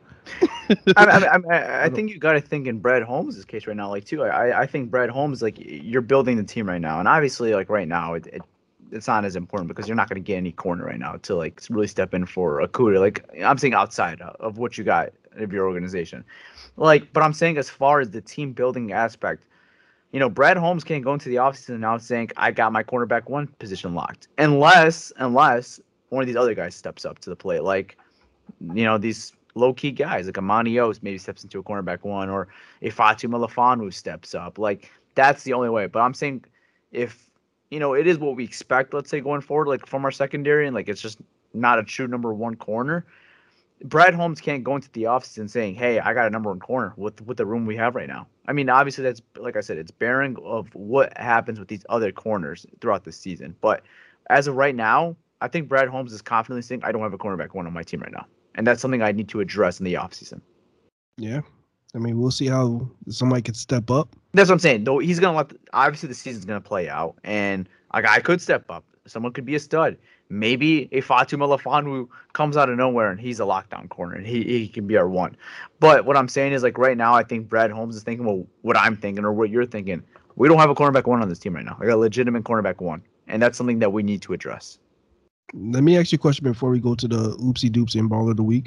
I think you got to think in Brad Holmes' case right now, like too. I think Brad Holmes, like, you're building the team right now, and obviously, like, right now, it's not as important because you're not going to get any corner right now to like really step in for Okudah. Like, I'm saying outside of what you got of your organization, like, but I'm saying as far as the team building aspect, Brad Holmes can't go into the offseason now saying I got my cornerback 1 position locked, unless one of these other guys steps up to the plate, like, these low-key guys like Amani Oates maybe steps into a cornerback 1, or if Fatu Melifonwu steps up. Like, that's the only way. But I'm saying if, it is what we expect, let's say, going forward, like, from our secondary, and, like, it's just not a true number 1 corner, Brad Holmes can't go into the offseason saying, hey, I got a number 1 corner with the room we have right now. I mean, obviously, that's, like I said, it's bearing of what happens with these other corners throughout the season. But as of right now, I think Brad Holmes is confidently saying, I don't have a cornerback 1 on my team right now. And that's something I need to address in the offseason. Yeah. I mean, we'll see how somebody could step up. That's what I'm saying. Though he's going to obviously the season's going to play out, and a guy could step up. Someone could be a stud. Maybe a Fatu Melifonwu comes out of nowhere and he's a lockdown corner and he can be our 1. But what I'm saying is, like, right now, I think Brad Holmes is thinking, well, what I'm thinking or what you're thinking. We don't have a cornerback 1 on this team right now. I got a legitimate cornerback 1. And that's something that we need to address. Let me ask you a question before we go to the oopsie doopsie and baller of the week.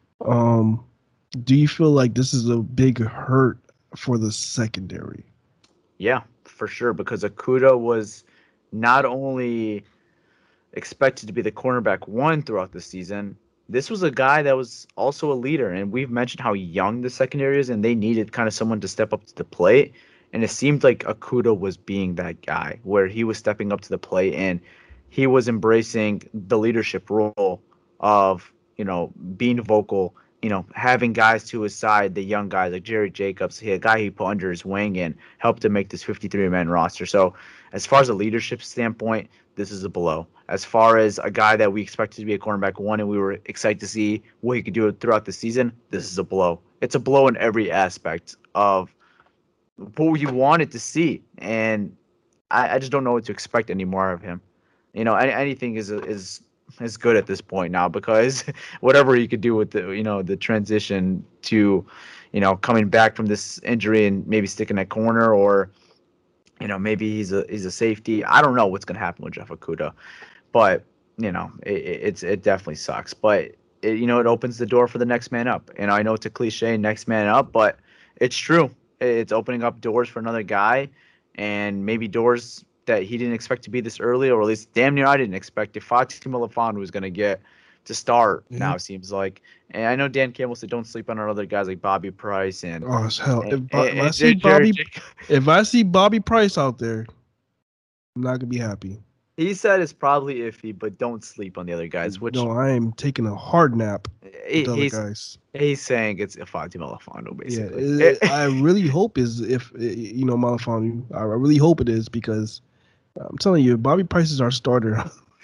Do you feel like this is a big hurt for the secondary? Yeah, for sure, because Okudah was not only expected to be the cornerback 1 throughout the season, this was a guy that was also a leader. And we've mentioned how young the secondary is, and they needed kind of someone to step up to the plate. And it seemed like Okudah was being that guy, where he was stepping up to the plate and he was embracing the leadership role of, being vocal, having guys to his side, the young guys like Jerry Jacobs, a guy he put under his wing and helped him make this 53-man roster. So as far as a leadership standpoint, this is a blow. As far as a guy that we expected to be a cornerback 1 and we were excited to see what he could do throughout the season, this is a blow. It's a blow in every aspect of what you wanted to see. And I just don't know what to expect anymore of him. Anything is good at this point now, because whatever he could do with the transition to, coming back from this injury and maybe sticking at corner, or, maybe he's a safety. I don't know what's going to happen with Jeff Okudah, but, it definitely sucks. But, it opens the door for the next man up. And I know it's a cliche, next man up, but it's true. It's opening up doors for another guy, and maybe doors that he didn't expect to be this early, or at least damn near I didn't expect. If Fatu Melifonwu was going to get to start now, it seems like. And I know Dan Campbell said don't sleep on our other guys like Bobby Price and hell, if I see Bobby Price out there, I'm not gonna be happy. He said it's probably iffy, but don't sleep on the other guys. Which no, I am taking a hard nap. He's saying it's Ifeatu Melifonwu, basically. Yeah, I really hope Melifonwu. I really hope it is, because I'm telling you, Bobby Price is our starter.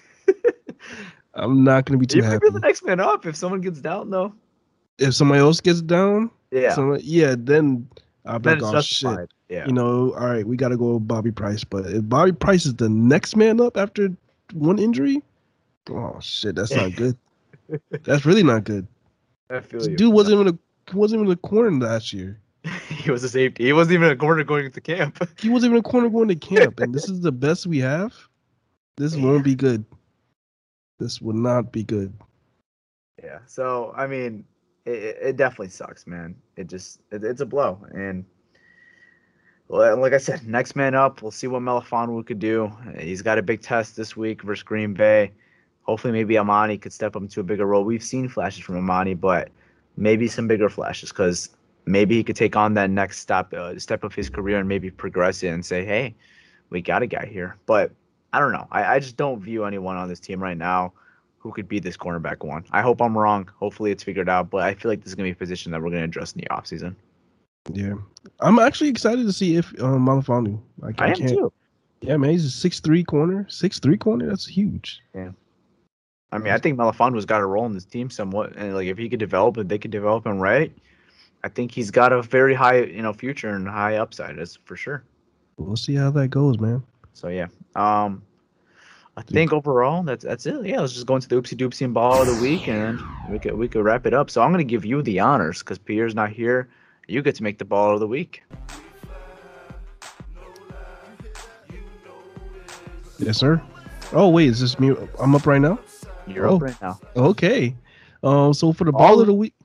I'm not gonna be too happy. He might be the next man up if someone gets down, though. If somebody else gets down, then I'll be like, oh justified. Shit. Yeah. All right, we got to go with Bobby Price. But if Bobby Price is the next man up after one injury, oh shit, that's not good. That's really not good. I feel you. Dude wasn't even a corner last year. He was a safety. He wasn't even a corner going to camp. He wasn't even a corner going to camp, and this is the best we have. This won't be good. This will not be good. Yeah. So I mean, it definitely sucks, man. It's a blow, and like I said, next man up. We'll see what Melifonwu could do. He's got a big test this week versus Green Bay. Hopefully, maybe Amani could step up into a bigger role. We've seen flashes from Amani, but maybe some bigger flashes, because maybe he could take on that next step of his career and maybe progress it and say, hey, we got a guy here. But I don't know. I just don't view anyone on this team right now who could be this cornerback one. I hope I'm wrong. Hopefully it's figured out, but I feel like this is going to be a position that we're going to address in the offseason. Yeah. I'm actually excited to see if Melifonwu. I am too. Yeah, man, he's a 6'3 corner. 6'3 corner, that's huge. Yeah. I mean, I think Melifonwu's got a role in this team somewhat, and like if he could develop it, they could develop him right. I think he's got a very high, future and high upside, that's for sure. We'll see how that goes, man. So yeah, I think overall that's it. Yeah, let's just go into the oopsie doopsie and ball of the week, and we could wrap it up. So I'm gonna give you the honors because Pierre's not here. You get to make the ball of the week. Yes, sir. Oh wait, is this me? I'm up right now. You're up right now. Okay. So for the ball of the week,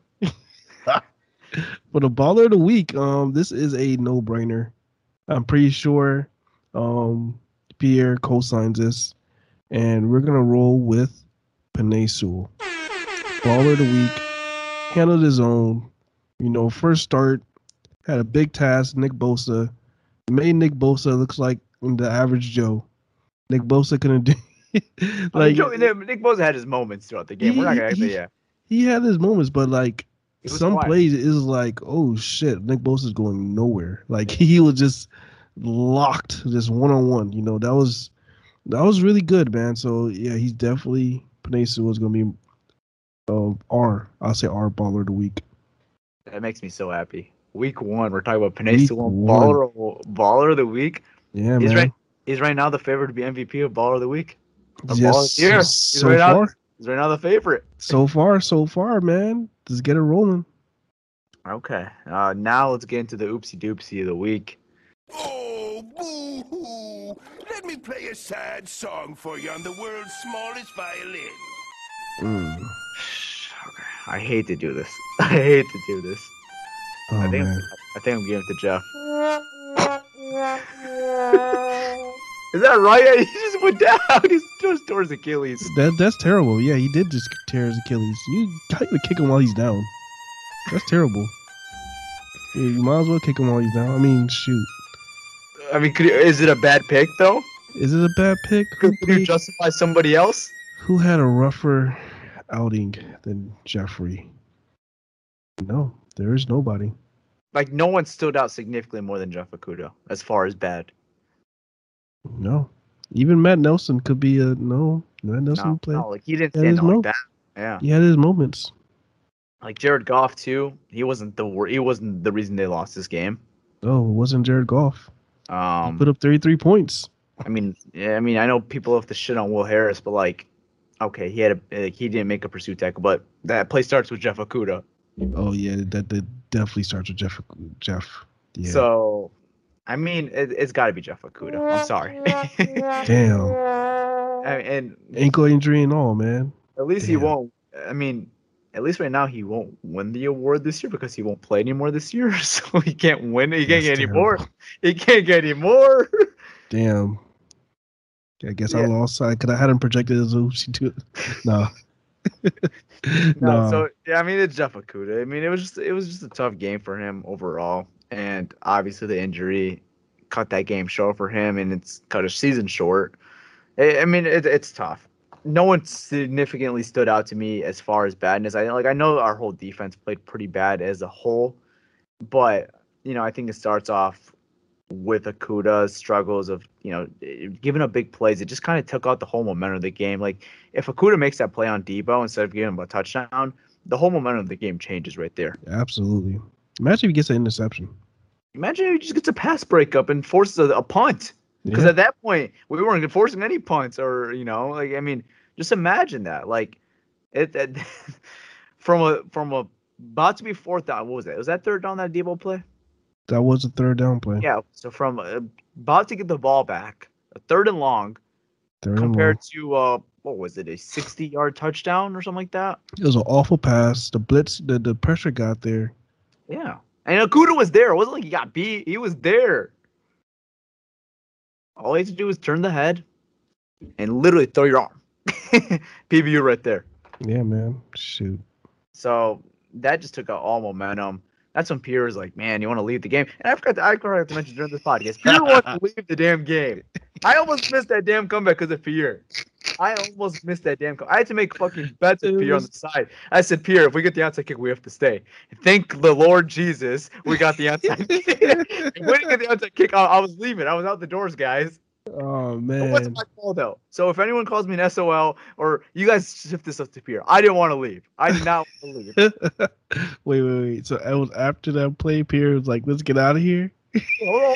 this is a no-brainer. I'm pretty sure Pierre co-signs this, and we're gonna roll with Penei Sewell. Baller of the week, handled his own. First start, had a big task. Nick Bosa made Nick Bosa looks like the average Joe. Nick Bosa couldn't do. Nick Bosa had his moments throughout the game. We're not gonna say he had his moments, but some plays is like, oh shit, Nick Bosa's going nowhere. Like he was just locked, just one-on-one. That was really good, man. So yeah, he's definitely Penei Sewell is gonna be our baller of the week. That makes me so happy. Week 1, we're talking about Penei Sewell, baller of the week. Yeah, man. He's right now the favorite to be MVP of baller of the week. Yes, He's right now the favorite. So far, man. Just get it rolling. Okay. Now let's get into the oopsie doopsie of the week. Oh, boo-hoo. Let me play a sad song for you on the world's smallest violin. Okay. I hate to do this. Oh, I think I'm giving it to Jeff. Is that right? He just went down. He just tore his Achilles. That's terrible. Yeah, he did just tear his Achilles. You got to kick him while he's down. That's terrible. Yeah, you might as well kick him while he's down. I mean, shoot. I mean, is it a bad pick, though? Is it a bad pick? Could you justify somebody else? Who had a rougher outing than Jeffrey? No, there is nobody. Like, no one stood out significantly more than Jeff Okudah as far as bad. No. Even Matt Nelson could be a no. Matt Nelson played. No, he didn't stand out like that. Yeah. He had his moments. Like Jared Goff too. He wasn't the reason they lost this game. Oh, it wasn't Jared Goff. He put up 33 points. I mean, I know people have to shit on Will Harris, but okay, he didn't make a pursuit tackle, but that play starts with Jeff Okudah. Oh yeah, that definitely starts with Jeff. Yeah. So, I mean, it's got to be Jeff Okudah. I'm sorry. Damn. And ankle injury and all, man. At least he won't. I mean, at least right now he won't win the award this year because he won't play anymore this year. So he can't win. He can't get any more. He can't get any more. Damn. I guess I lost. I had him projected as oopsie too. No. No, so yeah, I mean it's Jeff Okudah. I mean it was just a tough game for him overall, and obviously the injury cut that game short for him, and it's cut his season short. I mean it's tough. No one significantly stood out to me as far as badness. I know our whole defense played pretty bad as a whole, but I think it starts off with Okudah's struggles of giving up big plays. It just kind of took out the whole momentum of the game. Like if Okudah makes that play on Debo instead of giving him a touchdown, the whole momentum of the game changes right there. Absolutely. Imagine if he gets an interception. Imagine if he just gets a pass breakup and forces a punt. Because at that point we weren't forcing any punts, or just imagine that. Like it from a about to be fourth down. What was that? Was that third down, that Debo play? That was a third down play. Yeah. So from about to get the ball back, a third and long, compared to what was it, a 60-yard touchdown or something like that? It was an awful pass. The blitz, the pressure got there. Yeah, and Okudah was there. It wasn't like he got beat. He was there. All he had to do was turn the head and literally throw your arm. PBU right there. Yeah, man. Shoot. So that just took out all momentum. That's when Pierre was like, man, you want to leave the game? And I forgot to mention during this podcast, Pierre wants to leave the damn game. I almost missed that damn comeback because of Pierre. I almost missed that damn comeback. I had to make fucking bets with Pierre on the side. I said, Pierre, if we get the onside kick, we have to stay. Thank the Lord Jesus we got the onside kick. If we didn't get the onside kick, I was leaving. I was out the doors, guys. Oh, man. It wasn't my fault, though. So if anyone calls me an SOL, or you guys shift this up to Pierre, I didn't want to leave. I did not want to leave. Wait. So it was after that play, Pierre was like, let's get out of here? Hold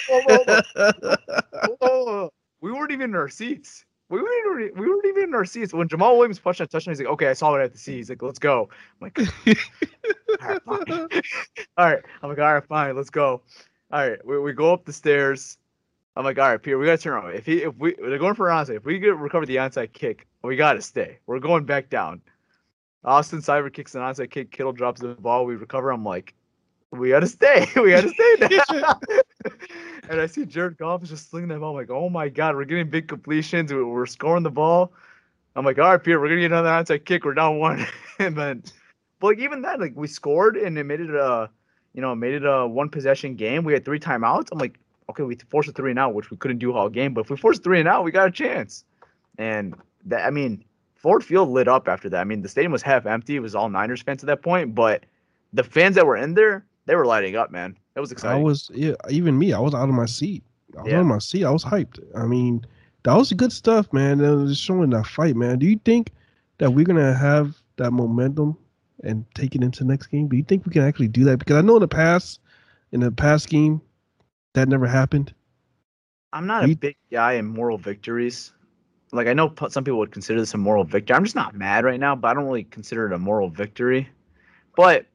on. We weren't even in our seats. We weren't even in our seats. When Jamal Williams punched that touchdown, he's like, okay, I saw what I had to see. He's like, let's go. I'm like, all right, fine. All right. I'm like, all right, fine, let's go. All right, we go up the stairs. I'm like, all right, Pierre, we gotta turn around. If they're going for an onside, if we recover the onside kick, we gotta stay. We're going back down. Austin Seibert kicks an onside kick. Kittle drops the ball. We recover. I'm like, we gotta stay. We gotta stay now. And I see Jared Goff is just slinging that ball. I'm like, oh my god, we're getting big completions. We're scoring the ball. I'm like, all right, Pierre, we're gonna get another onside kick. We're down 1, and then, but like even that, like we scored and it made it a one possession game. We had 3 timeouts. I'm like, okay, we forced a 3 and out, which we couldn't do all game. But if we forced 3 and out, we got a chance. And that, Ford Field lit up after that. The stadium was half empty. It was all Niners fans at that point. But the fans that were in there, they were lighting up, man. It was exciting. Even me, I was out of my seat. I was on my seat. I was hyped. That was good stuff, man. That was showing that fight, man. Do you think that we're going to have that momentum and take it into the next game? Do you think we can actually do that? Because I know in the past game, that never happened. I'm not a big guy in moral victories. Like, I know some people would consider this a moral victory. I'm just not mad right now, but I don't really consider it a moral victory. But,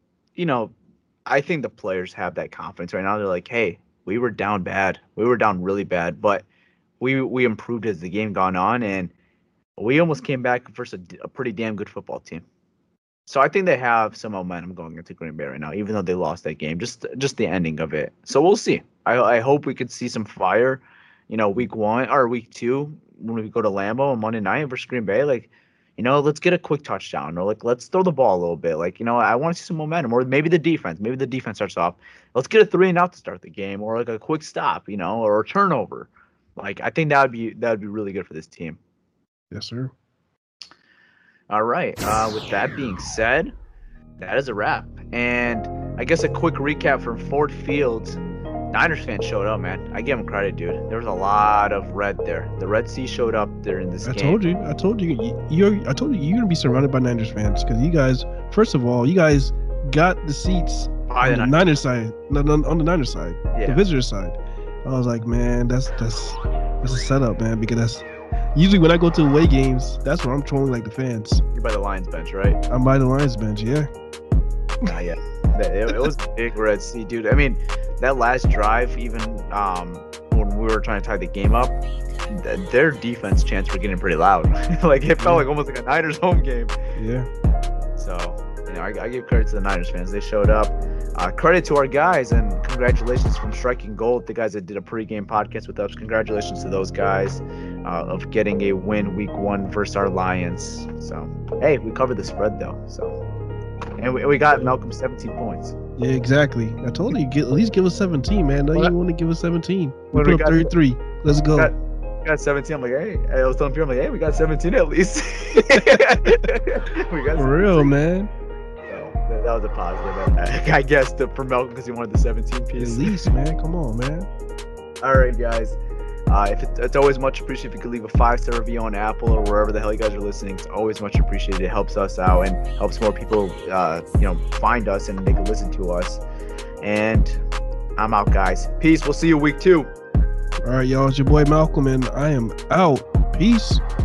I think the players have that confidence right now. They're like, hey, we were down bad. We were down really bad, but we improved as the game gone on, and we almost came back versus a pretty damn good football team. So I think they have some momentum going into Green Bay right now, even though they lost that game, just the ending of it. So we'll see. I hope we could see some fire, week 1 or week 2 when we go to Lambeau on Monday night versus Green Bay. Like, let's get a quick touchdown, or like let's throw the ball a little bit. Like, I want to see some momentum, or maybe the defense starts off. Let's get a 3 and out to start the game, or like a quick stop, or a turnover. Like, I think that would be really good for this team. Yes, sir. All right. With that being said, that is a wrap. And I guess a quick recap from Ford Field. Niners fans showed up, man. I give them credit, dude. There was a lot of red there. The Red Sea showed up there in this game. I told you you're gonna be surrounded by Niners fans, because you guys, first of all, you guys got the seats on the Niners side, on the Niners side, the visitor side. I was like, man, that's a setup, man, because that's usually when I go to away games, that's where I'm trolling like the fans. You're by the Lions bench, right? I'm by the Lions bench, yeah. Yeah. It was a big Red Sea, dude. That last drive, even when we were trying to tie the game up, their defense chants were getting pretty loud. Like, it felt like almost like a Niners home game. Yeah. So, I give credit to the Niners fans. They showed up. Credit to our guys, and congratulations from Striking Gold, the guys that did a pregame podcast with us. Congratulations to those guys. of getting a win week 1 versus our Lions. So, hey, we covered the spread though. So, and we got Malcolm 17 points. Yeah, exactly. I told you, at least give us 17, man. Now you want to give us 17. We put up 33. Let's go. Got 17. I'm like, hey, I was telling people, I'm like, hey, we got 17 at least. We got for real, man. So, that was a positive, I guess, for Malcolm because he wanted the 17 piece. At least, man. Come on, man. All right, guys. It's always much appreciated if you could leave a 5-star review on Apple or wherever the hell you guys are listening. It's always much appreciated. It helps us out and helps more people, find us and they can listen to us. And I'm out, guys. Peace. We'll see you week 2. All right, y'all. It's your boy Malcolm, and I am out. Peace.